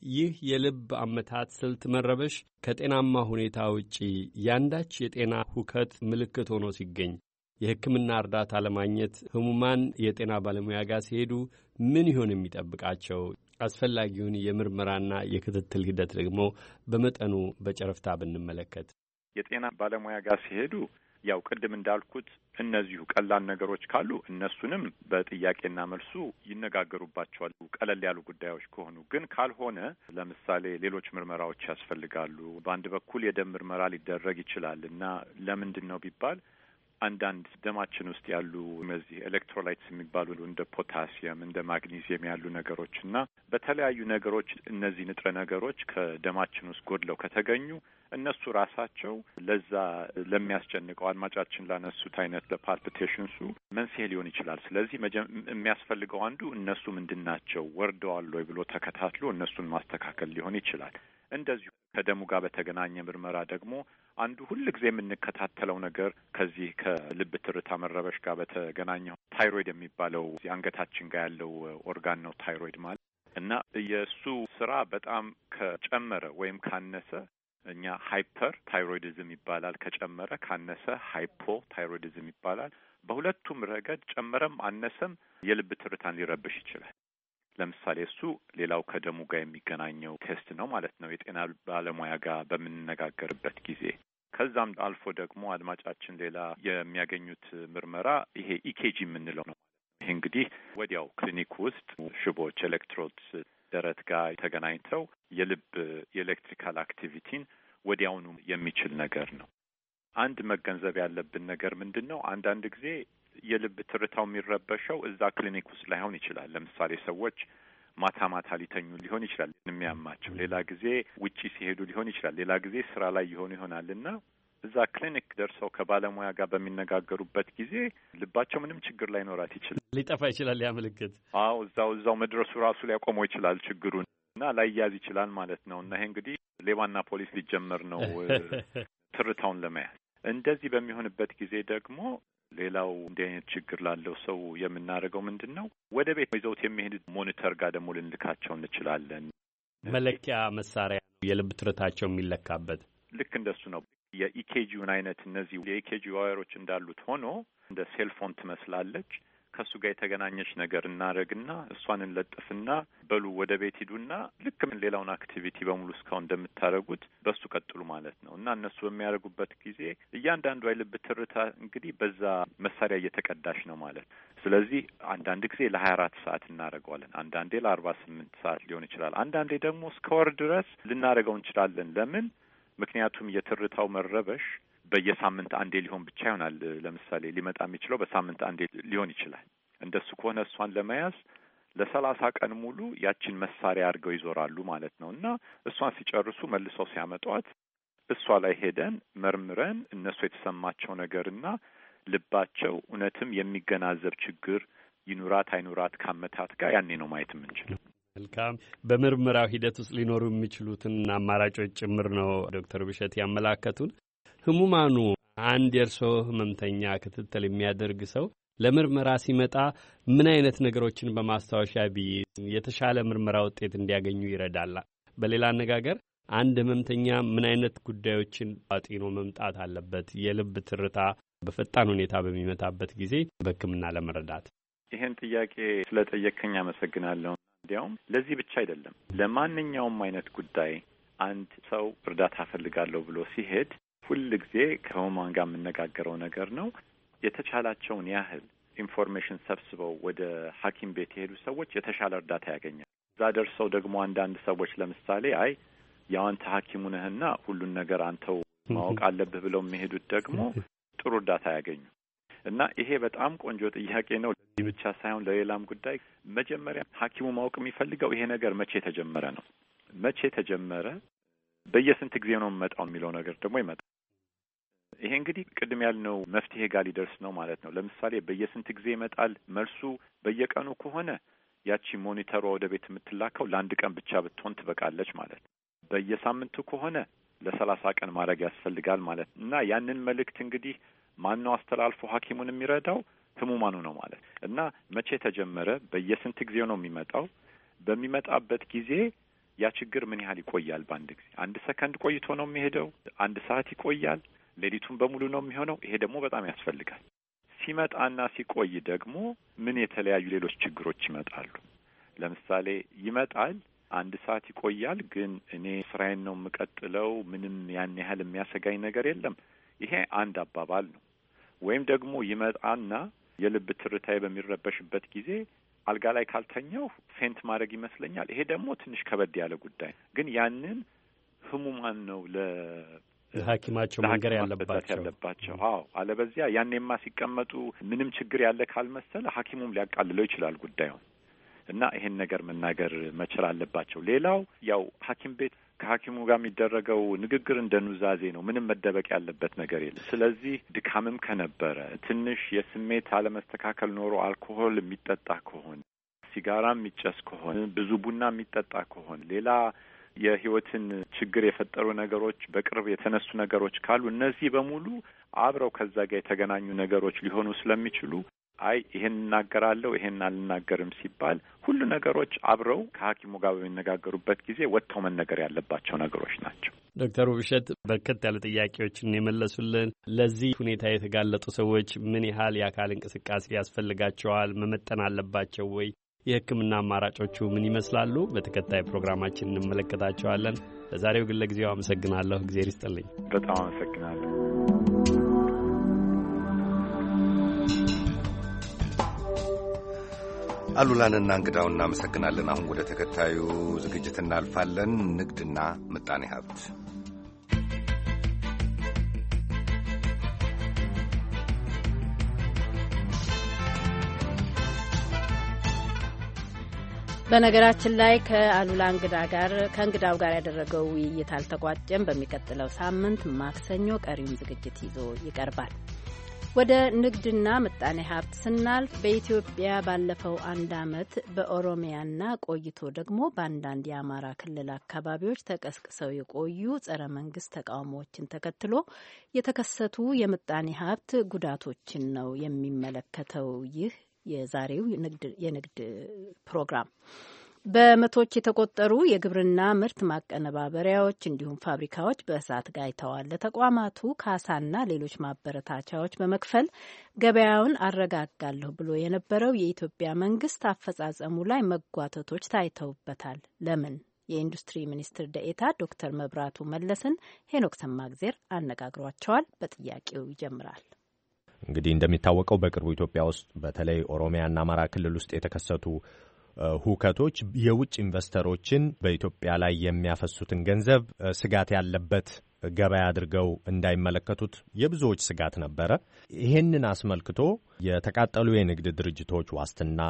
ይህ የልብ አመታት ስልት መረበሽ ከጤናማ ሁኔታ ውጪ ያንዳች የጤና ሁከት ምልክት ሆኖ ሲገኝ የሕክምና እርዳታ ለማግኘት ህሙማን የጤና ባለሙያ ጋር ሲሄዱ ምን ይሆን የሚጠብቃቸው? አስፈላጊውን የምርመራና የክትትል ሂደት ደግሞ በመጠኑ በጨረፍታ ብንመለከት። የጤና ባለሙያ ጋር ሲሄዱ ያው ቅድም እንዳልኩት እነዚሁ ቀላል ነገሮች ካሉ እነሱንም በጥያቄና መልሱ ይነጋገሩባቸዋል። ቀለል ያሉ ጉዳዮች ከሆኑ ግን ካልሆነ ለምሳሌ ሌሎች ምርመራዎች ያስፈልጋሉ። በአንድ በኩል የደም ምርመራ ሊደረግ ይችላል እና ለምንድን ነው ቢባል አንዳንድ ደማችን ውስጥ ያሉ እነዚህ ኤሌክትሮላይትስ የሚባሉ እንደ ፖታሲየም እንደ ማግኒዚየም ያሉ ነገሮች እና በተለያዩ ነገሮች እነዚህ ንጥረ ነገሮች ከደማችን ውስጥ ጎድለው ከተገኙ እነሱ ራሳቸው ለዛ ለሚያስጨንቀው አድማጫችን ላነሱት አይነት ለፓልፒቴሽንሱ መንስኤ ሊሆን ይችላል። ስለዚህ የሚያስፈልገው አንዱ እነሱ ምንድን ናቸው ወርደዋል ወይ ብሎ ተከታትሎ እነሱን ማስተካከል ሊሆን ይችላል። እንደዚሁ ከደሙ ጋር በተገናኘ ምርመራ ደግሞ አንዱ ሁል ጊዜ የምንከታተለው ነገር ከዚህ ከልብ ትርታ መረበሽ ጋር በተገናኘው ታይሮይድ የሚባለው አንገታችን ጋር ያለው ኦርጋን ነው ታይሮይድ ማለት እና የእሱ ስራ በጣም ከጨመረ ወይም ካነሰ እኛ ሃይፐር ታይሮይዲዝም ይባላል። ከጨመረ ካነሰ ሃይፖ ታይሮይዲዝም ይባላል። በሁለቱም ረገድ ጨመረም አነሰም የልብ ትርታን ሊረብሽ ይችላል። ለምሳሌ እሱ ሌላው ከደሙ ጋር የሚገናኘው ቴስት ነው ማለት ነው የጤና ባለሙያ ጋር በምንነጋገርበት ጊዜ። ከዛም አልፎ ደግሞ አድማጫችን ሌላ የሚያገኙት ምርመራ ይሄ ኢኬጂ የምንለው ነው። ይሄ እንግዲህ ወዲያው ክሊኒክ ውስጥ ሽቦች ኤሌክትሮድስ ደረት ጋር ተገናኝተው የልብ የኤሌክትሪካል አክቲቪቲን ወዲያውኑ የሚችል ነገር ነው። አንድ መገንዘብ ያለብን ነገር ምንድን ነው? አንዳንድ ጊዜ የልብ ትርታው የሚረበሸው እዛ ክሊኒክ ውስጥ ላይሆን ይችላል። ለምሳሌ ሰዎች ማታ ማታ ሊተኙ ሊሆን ይችላል የሚያማቸው፣ ሌላ ጊዜ ውጪ ሲሄዱ ሊሆን ይችላል፣ ሌላ ጊዜ ስራ ላይ ይሆኑ ይሆናልና እዛ ክሊኒክ ደርሰው ከባለሙያ ጋር በሚነጋገሩበት ጊዜ ልባቸው ምንም ችግር ላይኖራት ይችላል፣ ሊጠፋ ይችላል ያ ምልክት። አዎ እዛው እዛው መድረሱ ራሱ ሊያቆመው ይችላል ችግሩን እና ላይያዝ ይችላል ማለት ነው። እና ይሄ እንግዲህ ሌባና ፖሊስ ሊጀመር ነው ትርታውን ለመያዝ። እንደዚህ በሚሆንበት ጊዜ ደግሞ ሌላው እንዲህ አይነት ችግር ላለው ሰው የምናደርገው ምንድን ነው? ወደ ቤት ይዘውት የሚሄዱት ሞኒተር ጋር ደግሞ ልንልካቸው እንችላለን። መለኪያ መሳሪያ ነው የልብ ትርታቸው የሚለካበት። ልክ እንደሱ ነው። የኢኬጂውን አይነት እነዚህ የኢኬጂ ዋየሮች እንዳሉት ሆኖ እንደ ሴልፎን ትመስላለች። ከሱ ጋር የተገናኘች ነገር እናደርግና እሷን እንለጥፍና በሉ ወደ ቤት ሂዱና ልክ ምን ሌላውን አክቲቪቲ በሙሉ እስካሁን እንደምታደርጉት በሱ ቀጥሉ ማለት ነው። እና እነሱ በሚያደርጉበት ጊዜ እያንዳንዱ የልብ ትርታ እንግዲህ በዛ መሳሪያ እየተቀዳሽ ነው ማለት። ስለዚህ አንዳንድ ጊዜ ለሀያ አራት ሰዓት እናደርገዋለን፣ አንዳንዴ ለአርባ ስምንት ሰዓት ሊሆን ይችላል፣ አንዳንዴ ደግሞ እስከ ወር ድረስ ልናደርገው እንችላለን። ለምን? ምክንያቱም የትርታው መረበሽ በየሳምንት አንዴ ሊሆን ብቻ ይሆናል። ለምሳሌ ሊመጣ የሚችለው በሳምንት አንዴ ሊሆን ይችላል። እንደሱ ከሆነ እሷን ለመያዝ ለሰላሳ ቀን ሙሉ ያችን መሳሪያ አድርገው ይዞራሉ ማለት ነው። እና እሷን ሲጨርሱ መልሰው ሲያመጧት እሷ ላይ ሄደን መርምረን እነሱ የተሰማቸው ነገርና ልባቸው እውነትም የሚገናዘብ ችግር ይኑራት አይኑራት ካመታት ጋር ያኔ ነው ማየት የምንችለው። መልካም። በምርመራው ሂደት ውስጥ ሊኖሩ የሚችሉትን አማራጮች ጭምር ነው ዶክተር ብሸት ያመላከቱን። ህሙማኑ አንድ የእርስዎ ህመምተኛ ክትትል የሚያደርግ ሰው ለምርመራ ሲመጣ ምን አይነት ነገሮችን በማስታወሻ ቢይዝ የተሻለ ምርመራ ውጤት እንዲያገኙ ይረዳል? በሌላ አነጋገር አንድ ህመምተኛ ምን አይነት ጉዳዮችን አጢኖ መምጣት አለበት የልብ ትርታ በፈጣን ሁኔታ በሚመታበት ጊዜ በሕክምና ለመረዳት? ይሄን ጥያቄ ስለጠየቀኝ አመሰግናለሁ። እንዲያውም ለዚህ ብቻ አይደለም፣ ለማንኛውም አይነት ጉዳይ አንድ ሰው እርዳታ ፈልጋለሁ ብሎ ሲሄድ ሁል ጊዜ ከህሙማን ጋር የምነጋገረው ነገር ነው። የተቻላቸውን ያህል ኢንፎርሜሽን ሰብስበው ወደ ሐኪም ቤት የሄዱ ሰዎች የተሻለ እርዳታ ያገኛል። እዛ ደርሰው ደግሞ አንዳንድ ሰዎች ለምሳሌ አይ ያው አንተ ሐኪሙ ነህና ሁሉን ነገር አንተው ማወቅ አለብህ ብለው የሚሄዱት ደግሞ ጥሩ እርዳታ ያገኙ እና ይሄ በጣም ቆንጆ ጥያቄ ነው። ለዚህ ብቻ ሳይሆን ለሌላም ጉዳይ መጀመሪያ ሐኪሙ ማወቅ የሚፈልገው ይሄ ነገር መቼ ተጀመረ ነው። መቼ ተጀመረ፣ በየስንት ጊዜ ነው የሚመጣው የሚለው ነገር ደግሞ ይመጣል። ይሄ እንግዲህ ቅድም ያልነው መፍትሄ ጋር ሊደርስ ነው ማለት ነው። ለምሳሌ በየስንት ጊዜ ይመጣል መልሱ በየቀኑ ከሆነ ያቺ ሞኒተሯ ወደ ቤት የምትላከው ለአንድ ቀን ብቻ ብትሆን ትበቃለች ማለት ነው። በየሳምንቱ ከሆነ ለሰላሳ ቀን ማድረግ ያስፈልጋል ማለት ነው። እና ያንን መልእክት እንግዲህ ማነው አስተላልፎ ሐኪሙን የሚረዳው? ህሙማኑ ነው ማለት እና መቼ ተጀመረ፣ በየስንት ጊዜው ነው የሚመጣው፣ በሚመጣበት ጊዜ ያ ችግር ምን ያህል ይቆያል? በአንድ ጊዜ አንድ ሰከንድ ቆይቶ ነው የሚሄደው? አንድ ሰዓት ይቆያል? ሌሊቱን በሙሉ ነው የሚሆነው? ይሄ ደግሞ በጣም ያስፈልጋል። ሲመጣና ሲቆይ ደግሞ ምን የተለያዩ ሌሎች ችግሮች ይመጣሉ? ለምሳሌ ይመጣል፣ አንድ ሰዓት ይቆያል፣ ግን እኔ ስራዬን ነው የምቀጥለው፣ ምንም ያን ያህል የሚያሰጋኝ ነገር የለም። ይሄ አንድ አባባል ነው። ወይም ደግሞ ይመጣና የልብ ትርታዬ በሚረበሽበት ጊዜ አልጋ ላይ ካልተኛው ፌንት ማድረግ ይመስለኛል። ይሄ ደግሞ ትንሽ ከበድ ያለ ጉዳይ፣ ግን ያንን ህሙማን ነው ለ ለሐኪማቸው መንገር ያለባቸው ያለባቸው አዎ። አለበዚያ ያኔማ ሲቀመጡ ምንም ችግር ያለ ካልመሰለ ሐኪሙም ሊያቃልለው ይችላል ጉዳዩን እና ይሄን ነገር መናገር መቻል አለባቸው። ሌላው ያው ሐኪም ቤት ከሐኪሙ ጋር የሚደረገው ንግግር እንደ ኑዛዜ ነው። ምንም መደበቅ ያለበት ነገር የለም። ስለዚህ ድካምም ከነበረ ትንሽ የስሜት አለመስተካከል ኖሮ አልኮሆል የሚጠጣ ከሆነ፣ ሲጋራ የሚጨስ ከሆነ፣ ብዙ ቡና የሚጠጣ ከሆነ፣ ሌላ የህይወትን ችግር የፈጠሩ ነገሮች በቅርብ የተነሱ ነገሮች ካሉ እነዚህ በሙሉ አብረው ከዛ ጋር የተገናኙ ነገሮች ሊሆኑ ስለሚችሉ አይ ይሄን እናገራለሁ ይሄን አልናገርም ሲባል ሁሉ ነገሮች አብረው ከሐኪሙ ጋር በሚነጋገሩበት ጊዜ ወጥተው መነገር ያለባቸው ነገሮች ናቸው። ዶክተር ውብሸት በርከት ያለ ጥያቄዎችን የመለሱልን። ለዚህ ሁኔታ የተጋለጡ ሰዎች ምን ያህል የአካል እንቅስቃሴ ያስፈልጋቸዋል? መመጠን አለባቸው ወይ? የሕክምና አማራጮቹ ምን ይመስላሉ? በተከታይ ፕሮግራማችን እንመለከታቸዋለን። ለዛሬው ግን ለጊዜው አመሰግናለሁ። እግዚአብሔር ይስጥልኝ። በጣም አመሰግናለሁ። አሉላንና እንግዳውን እናመሰግናለን። አሁን ወደ ተከታዩ ዝግጅት እናልፋለን። ንግድና ምጣኔ ሀብት። በነገራችን ላይ ከአሉላ እንግዳ ጋር ከእንግዳው ጋር ያደረገው ውይይት አልተቋጨም። በሚቀጥለው ሳምንት ማክሰኞ ቀሪውን ዝግጅት ይዞ ይቀርባል። ወደ ንግድና ምጣኔ ሀብት ስናልፍ በኢትዮጵያ ባለፈው አንድ ዓመት በኦሮሚያና ቆይቶ ደግሞ በአንዳንድ የአማራ ክልል አካባቢዎች ተቀስቅሰው የቆዩ ጸረ መንግስት ተቃውሞዎችን ተከትሎ የተከሰቱ የምጣኔ ሀብት ጉዳቶችን ነው የሚመለከተው ይህ የዛሬው የንግድ ፕሮግራም። በመቶዎች የተቆጠሩ የግብርና ምርት ማቀነባበሪያዎች እንዲሁም ፋብሪካዎች በእሳት ጋይተዋል። ለተቋማቱ ካሳና ሌሎች ማበረታቻዎች በመክፈል ገበያውን አረጋጋለሁ ብሎ የነበረው የኢትዮጵያ መንግስት አፈጻጸሙ ላይ መጓተቶች ታይተውበታል። ለምን? የኢንዱስትሪ ሚኒስትር ደኤታ ዶክተር መብራቱ መለስን ሄኖክ ሰማግዜር አነጋግሯቸዋል። በጥያቄው ይጀምራል። እንግዲህ እንደሚታወቀው በቅርቡ ኢትዮጵያ ውስጥ በተለይ ኦሮሚያና አማራ ክልል ውስጥ የተከሰቱ ሁከቶች የውጭ ኢንቨስተሮችን በኢትዮጵያ ላይ የሚያፈሱትን ገንዘብ ስጋት ያለበት ገበያ አድርገው እንዳይመለከቱት የብዙዎች ስጋት ነበረ። ይሄንን አስመልክቶ የተቃጠሉ የንግድ ድርጅቶች ዋስትና፣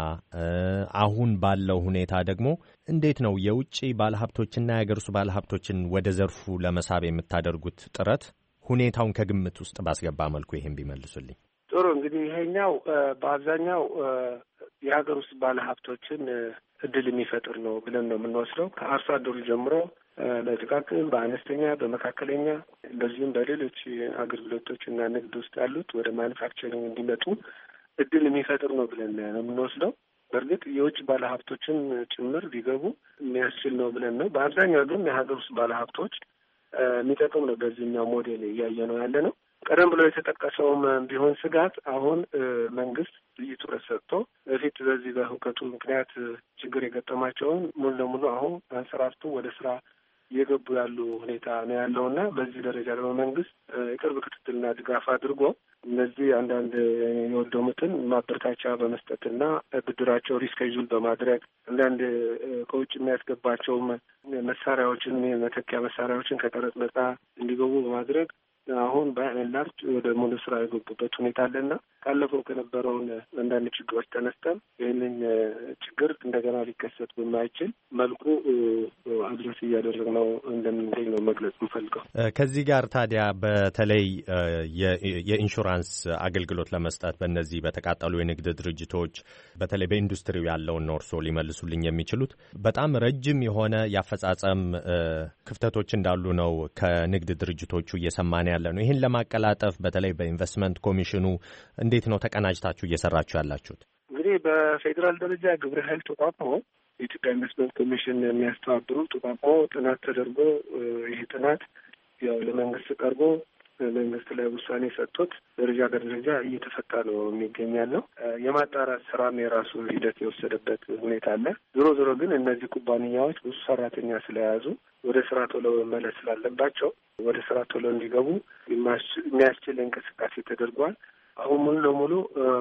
አሁን ባለው ሁኔታ ደግሞ እንዴት ነው የውጭ ባለሀብቶችና የሀገር ውስጥ ባለሀብቶችን ወደ ዘርፉ ለመሳብ የምታደርጉት ጥረት ሁኔታውን ከግምት ውስጥ ባስገባ መልኩ ይሄን ቢመልሱልኝ። ጥሩ። እንግዲህ ይሄኛው በአብዛኛው የሀገር ውስጥ ባለሀብቶችን እድል የሚፈጥር ነው ብለን ነው የምንወስደው። ከአርሶ አደሩ ጀምሮ በጥቃቅን፣ በአነስተኛ፣ በመካከለኛ እንደዚሁም በሌሎች አገልግሎቶች እና ንግድ ውስጥ ያሉት ወደ ማኑፋክቸሪንግ እንዲመጡ እድል የሚፈጥር ነው ብለን ነው የምንወስደው። በእርግጥ የውጭ ባለሀብቶችን ጭምር ሊገቡ የሚያስችል ነው ብለን ነው። በአብዛኛው ግን የሀገር ውስጥ ባለሀብቶች የሚጠቅም ነው። በዚህኛው ሞዴል እያየ ነው ያለ ነው። ቀደም ብሎ የተጠቀሰውም ቢሆን ስጋት አሁን መንግስት ልዩ ትኩረት ሰጥቶ በፊት በዚህ በሁከቱ ምክንያት ችግር የገጠማቸውን ሙሉ ለሙሉ አሁን አንሰራርቶ ወደ ስራ እየገቡ ያሉ ሁኔታ ነው ያለውና በዚህ ደረጃ ደግሞ መንግስት የቅርብ ክትትልና ድጋፍ አድርጎ እነዚህ አንዳንድ የወደሙትን ማበረታቻ በመስጠትና ብድራቸው ሪስኬጁል በማድረግ አንዳንድ ከውጭ የሚያስገባቸውም መሳሪያዎችን መተኪያ መሳሪያዎችን ከቀረጥ ነጻ እንዲገቡ በማድረግ አሁን በላርጅ ወደ ሙሉ ስራ የገቡበት ሁኔታ አለና ካለፈው ከነበረውን አንዳንድ ችግሮች ተነስተን ይህንን ችግር እንደገና ሊከሰት በማይችል መልኩ አድረስ እያደረግነው እንደምንገኝ ነው መግለጽ የምፈልገው። ከዚህ ጋር ታዲያ በተለይ የኢንሹራንስ አገልግሎት ለመስጠት በእነዚህ በተቃጠሉ የንግድ ድርጅቶች በተለይ በኢንዱስትሪው ያለውን ነው እርስዎ ሊመልሱልኝ የሚችሉት። በጣም ረጅም የሆነ የአፈጻጸም ክፍተቶች እንዳሉ ነው ከንግድ ድርጅቶቹ እየሰማን ያለ ነው። ይህን ለማቀላጠፍ በተለይ በኢንቨስትመንት ኮሚሽኑ እንዴት ነው ተቀናጅታችሁ እየሰራችሁ ያላችሁት? እንግዲህ በፌዴራል ደረጃ ግብረ ኃይል ተቋቁሞ የኢትዮጵያ ኢንቨስትመንት ኮሚሽን የሚያስተባብሩ ተቋቁሞ ጥናት ተደርጎ ይህ ጥናት ያው ለመንግስት ቀርቦ መንግስት ላይ ውሳኔ ሰጥቶት ደረጃ በደረጃ እየተፈታ ነው የሚገኛለው። የማጣራት ስራም የራሱ ሂደት የወሰደበት ሁኔታ አለ። ዞሮ ዞሮ ግን እነዚህ ኩባንያዎች ብዙ ሰራተኛ ስለያዙ ወደ ስራ ቶሎ መመለስ ስላለባቸው ወደ ስራ ቶሎ እንዲገቡ የሚያስችል እንቅስቃሴ ተደርጓል። አሁን ሙሉ ለሙሉ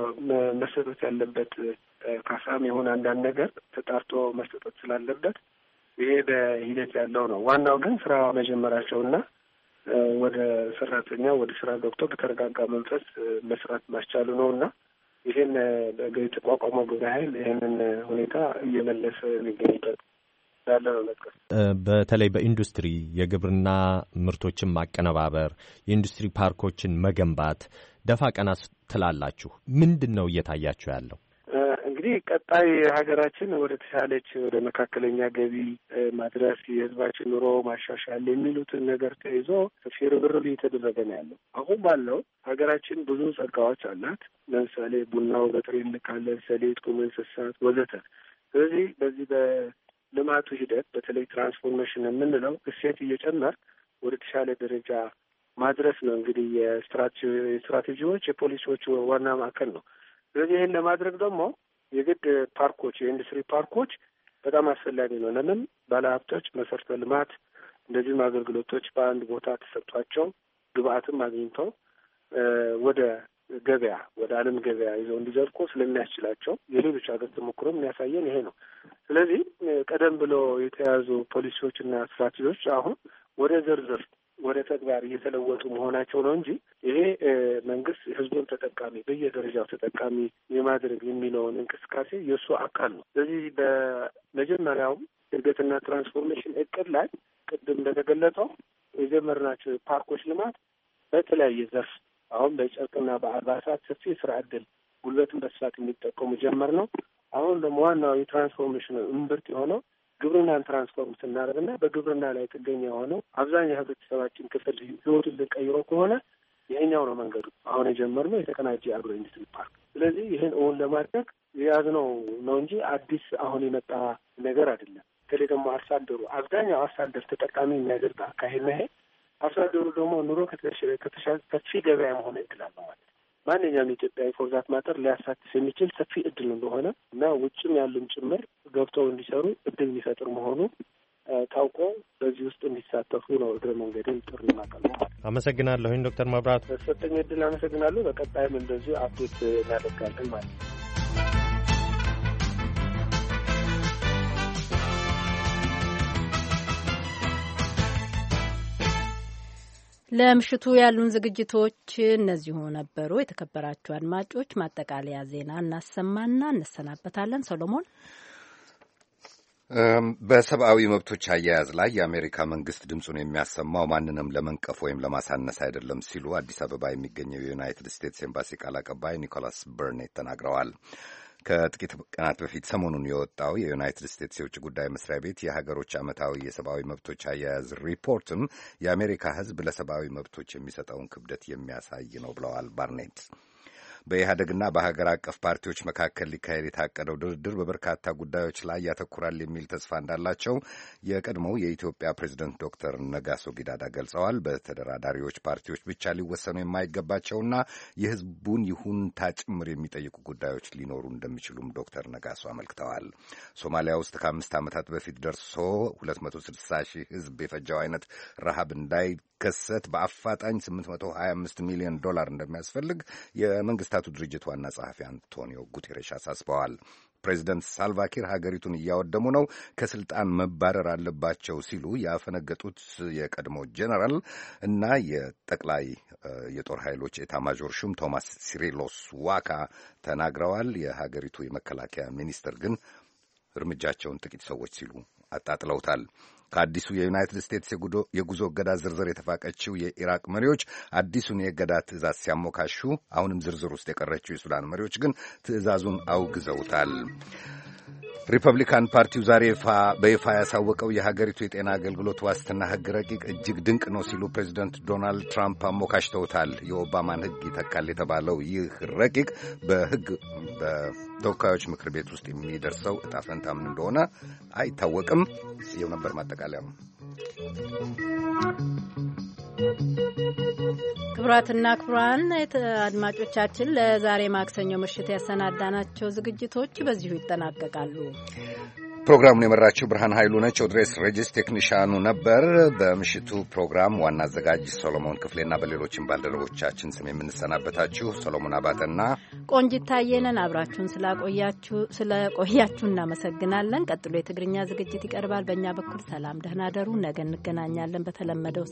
መሰጠት ያለበት ካሳም የሆነ አንዳንድ ነገር ተጣርቶ መሰጠት ስላለበት ይሄ በሂደት ያለው ነው። ዋናው ግን ስራ መጀመራቸውና ወደ ሰራተኛ ወደ ስራ ገብቶ በተረጋጋ መንፈስ መስራት ማስቻሉ ነው እና ይህን የተቋቋመው ግብረ ኃይል ይህንን ሁኔታ እየመለሰ የሚገኝበት ያለ ነው። መጥቀስ በተለይ በኢንዱስትሪ የግብርና ምርቶችን ማቀነባበር፣ የኢንዱስትሪ ፓርኮችን መገንባት ደፋ ቀና ትላላችሁ። ምንድን ነው እየታያችሁ ያለው? እንግዲህ ቀጣይ ሀገራችን ወደ ተሻለች ወደ መካከለኛ ገቢ ማድረስ የህዝባችን ኑሮ ማሻሻል የሚሉትን ነገር ተይዞ ሰፊ ርብርብ እየተደረገ ነው ያለው። አሁን ባለው ሀገራችን ብዙ ጸጋዎች አላት። ለምሳሌ ቡናው በጥሬ እንልካለን፣ ሰሊጥ፣ ቁም እንስሳት ወዘተ። ስለዚህ በዚህ በልማቱ ሂደት በተለይ ትራንስፎርሜሽን የምንለው እሴት እየጨመር ወደ ተሻለ ደረጃ ማድረስ ነው እንግዲህ የስትራቴጂዎች የፖሊሲዎች ዋና ማዕከል ነው። ስለዚህ ይህን ለማድረግ ደግሞ የግድ ፓርኮች የኢንዱስትሪ ፓርኮች በጣም አስፈላጊ ነው። ለምን ባለሀብቶች መሰረተ ልማት እንደዚሁም አገልግሎቶች በአንድ ቦታ ተሰጥቷቸው ግብአትም አግኝተው ወደ ገበያ ወደ ዓለም ገበያ ይዘው እንዲዘልቁ ስለሚያስችላቸው የሌሎች ሀገር ተሞክሮ የሚያሳየን ይሄ ነው። ስለዚህ ቀደም ብሎ የተያዙ ፖሊሲዎችና ስትራቴጂዎች አሁን ወደ ዝርዝር ወደ ተግባር እየተለወጡ መሆናቸው ነው እንጂ ይሄ መንግስት ህዝቡን ተጠቃሚ በየደረጃው ተጠቃሚ የማድረግ የሚለውን እንቅስቃሴ የእሱ አካል ነው። ስለዚህ በመጀመሪያው እድገትና ትራንስፎርሜሽን እቅድ ላይ ቅድም እንደተገለጸው የጀመርናቸው ፓርኮች ልማት በተለያየ ዘርፍ አሁን በጨርቅና በአልባሳት ሰፊ ስራ ዕድል ጉልበትን በስፋት የሚጠቀሙ ጀመር ነው። አሁን ደግሞ ዋናው የትራንስፎርሜሽን እምብርት የሆነው ግብርናን ትራንስፎርም ስናደርግና በግብርና ላይ ጥገኛ የሆነው አብዛኛው ህብረተሰባችን ክፍል ህይወቱን ልንቀይሮ ከሆነ ይሄኛው ነው መንገዱ። አሁን የጀመርነው የተቀናጀ አግሮ ኢንዱስትሪ ፓርክ። ስለዚህ ይህን እውን ለማድረግ የያዝነው ነው እንጂ አዲስ አሁን የመጣ ነገር አይደለም። በተለይ ደግሞ አርሶ አደሩ አብዛኛው አርሶ አደር ተጠቃሚ የሚያደርግ አካሄድ ነው ይሄ። አርሶ አደሩ ደግሞ ኑሮ ከተሻለ ሰፊ ገበያ መሆን እድል ማለት ማንኛውም ኢትዮጵያዊ ፎርዛት ማጠር ሊያሳትፍ የሚችል ሰፊ እድል እንደሆነ እና ውጭም ያሉም ጭምር ገብተው እንዲሰሩ እድል የሚፈጥር መሆኑ ታውቆ በዚህ ውስጥ እንዲሳተፉ ነው እግረ መንገድን ጥሪ ማቀርበው ማለት ነው። አመሰግናለሁኝ ዶክተር መብራቱ በሰጠኝ እድል አመሰግናለሁ። በቀጣይም እንደዚሁ አፕዴት እናደርጋለን ማለት ነው። ለምሽቱ ያሉን ዝግጅቶች እነዚሁ ነበሩ። የተከበራችሁ አድማጮች ማጠቃለያ ዜና እናሰማና እንሰናበታለን። ሰሎሞን፣ በሰብአዊ መብቶች አያያዝ ላይ የአሜሪካ መንግስት ድምፁን የሚያሰማው ማንንም ለመንቀፍ ወይም ለማሳነስ አይደለም ሲሉ አዲስ አበባ የሚገኘው የዩናይትድ ስቴትስ ኤምባሲ ቃል አቀባይ ኒኮላስ በርኔት ተናግረዋል። ከጥቂት ቀናት በፊት ሰሞኑን የወጣው የዩናይትድ ስቴትስ የውጭ ጉዳይ መስሪያ ቤት የሀገሮች ዓመታዊ የሰብአዊ መብቶች አያያዝ ሪፖርትም የአሜሪካ ሕዝብ ለሰብአዊ መብቶች የሚሰጠውን ክብደት የሚያሳይ ነው ብለዋል ባርኔት። በኢህአደግና በሀገር አቀፍ ፓርቲዎች መካከል ሊካሄድ የታቀደው ድርድር በበርካታ ጉዳዮች ላይ ያተኩራል የሚል ተስፋ እንዳላቸው የቀድሞው የኢትዮጵያ ፕሬዝደንት ዶክተር ነጋሶ ጊዳዳ ገልጸዋል። በተደራዳሪዎች ፓርቲዎች ብቻ ሊወሰኑ የማይገባቸውና የህዝቡን ይሁንታ ጭምር የሚጠይቁ ጉዳዮች ሊኖሩ እንደሚችሉም ዶክተር ነጋሶ አመልክተዋል። ሶማሊያ ውስጥ ከአምስት ዓመታት በፊት ደርሶ ሁለት መቶ ስልሳ ሺህ ህዝብ የፈጀው አይነት ረሃብ እንዳይከሰት በአፋጣኝ ስምንት መቶ ሀያ አምስት ሚሊዮን ዶላር እንደሚያስፈልግ የመንግስታቱ ድርጅት ዋና ጸሐፊ አንቶኒዮ ጉቴሬሽ አሳስበዋል። ፕሬዚደንት ሳልቫኪር ሀገሪቱን እያወደሙ ነው፣ ከስልጣን መባረር አለባቸው ሲሉ ያፈነገጡት የቀድሞ ጄኔራል እና የጠቅላይ የጦር ኃይሎች ኤታማዦር ሹም ቶማስ ሲሪሎስ ዋካ ተናግረዋል። የሀገሪቱ የመከላከያ ሚኒስትር ግን እርምጃቸውን ጥቂት ሰዎች ሲሉ አጣጥለውታል። ከአዲሱ የዩናይትድ ስቴትስ የጉዞ እገዳ ዝርዝር የተፋቀችው የኢራቅ መሪዎች አዲሱን የእገዳ ትዕዛዝ ሲያሞካሹ፣ አሁንም ዝርዝር ውስጥ የቀረችው የሱዳን መሪዎች ግን ትዕዛዙን አውግዘውታል። ሪፐብሊካን ፓርቲው ዛሬ በይፋ ያሳወቀው የሀገሪቱ የጤና አገልግሎት ዋስትና ሕግ ረቂቅ እጅግ ድንቅ ነው ሲሉ ፕሬዚደንት ዶናልድ ትራምፕ አሞካሽተውታል። የኦባማን ሕግ ይተካል የተባለው ይህ ረቂቅ በሕግ በተወካዮች ምክር ቤት ውስጥ የሚደርሰው ዕጣ ፈንታ ምን እንደሆነ አይታወቅም። ይኸው ነበር ማጠቃለያ ነው። ክቡራትና ክቡራን አድማጮቻችን ለዛሬ ማክሰኞ ምሽት ያሰናዳናቸው ዝግጅቶች በዚሁ ይጠናቀቃሉ። ፕሮግራሙን የመራችው ብርሃን ኃይሉ ነች። ኦድሬስ ሬጅስ ቴክኒሻኑ ነበር። በምሽቱ ፕሮግራም ዋና አዘጋጅ ሰሎሞን ክፍሌና በሌሎችም ባልደረቦቻችን ስም የምንሰናበታችሁ ሰሎሞን አባተና ቆንጂት ታየ ነን። አብራችሁን ስላቆያችሁ ስለቆያችሁ እናመሰግናለን። ቀጥሎ የትግርኛ ዝግጅት ይቀርባል። በእኛ በኩል ሰላም፣ ደህና ደሩ። ነገ እንገናኛለን በተለመደው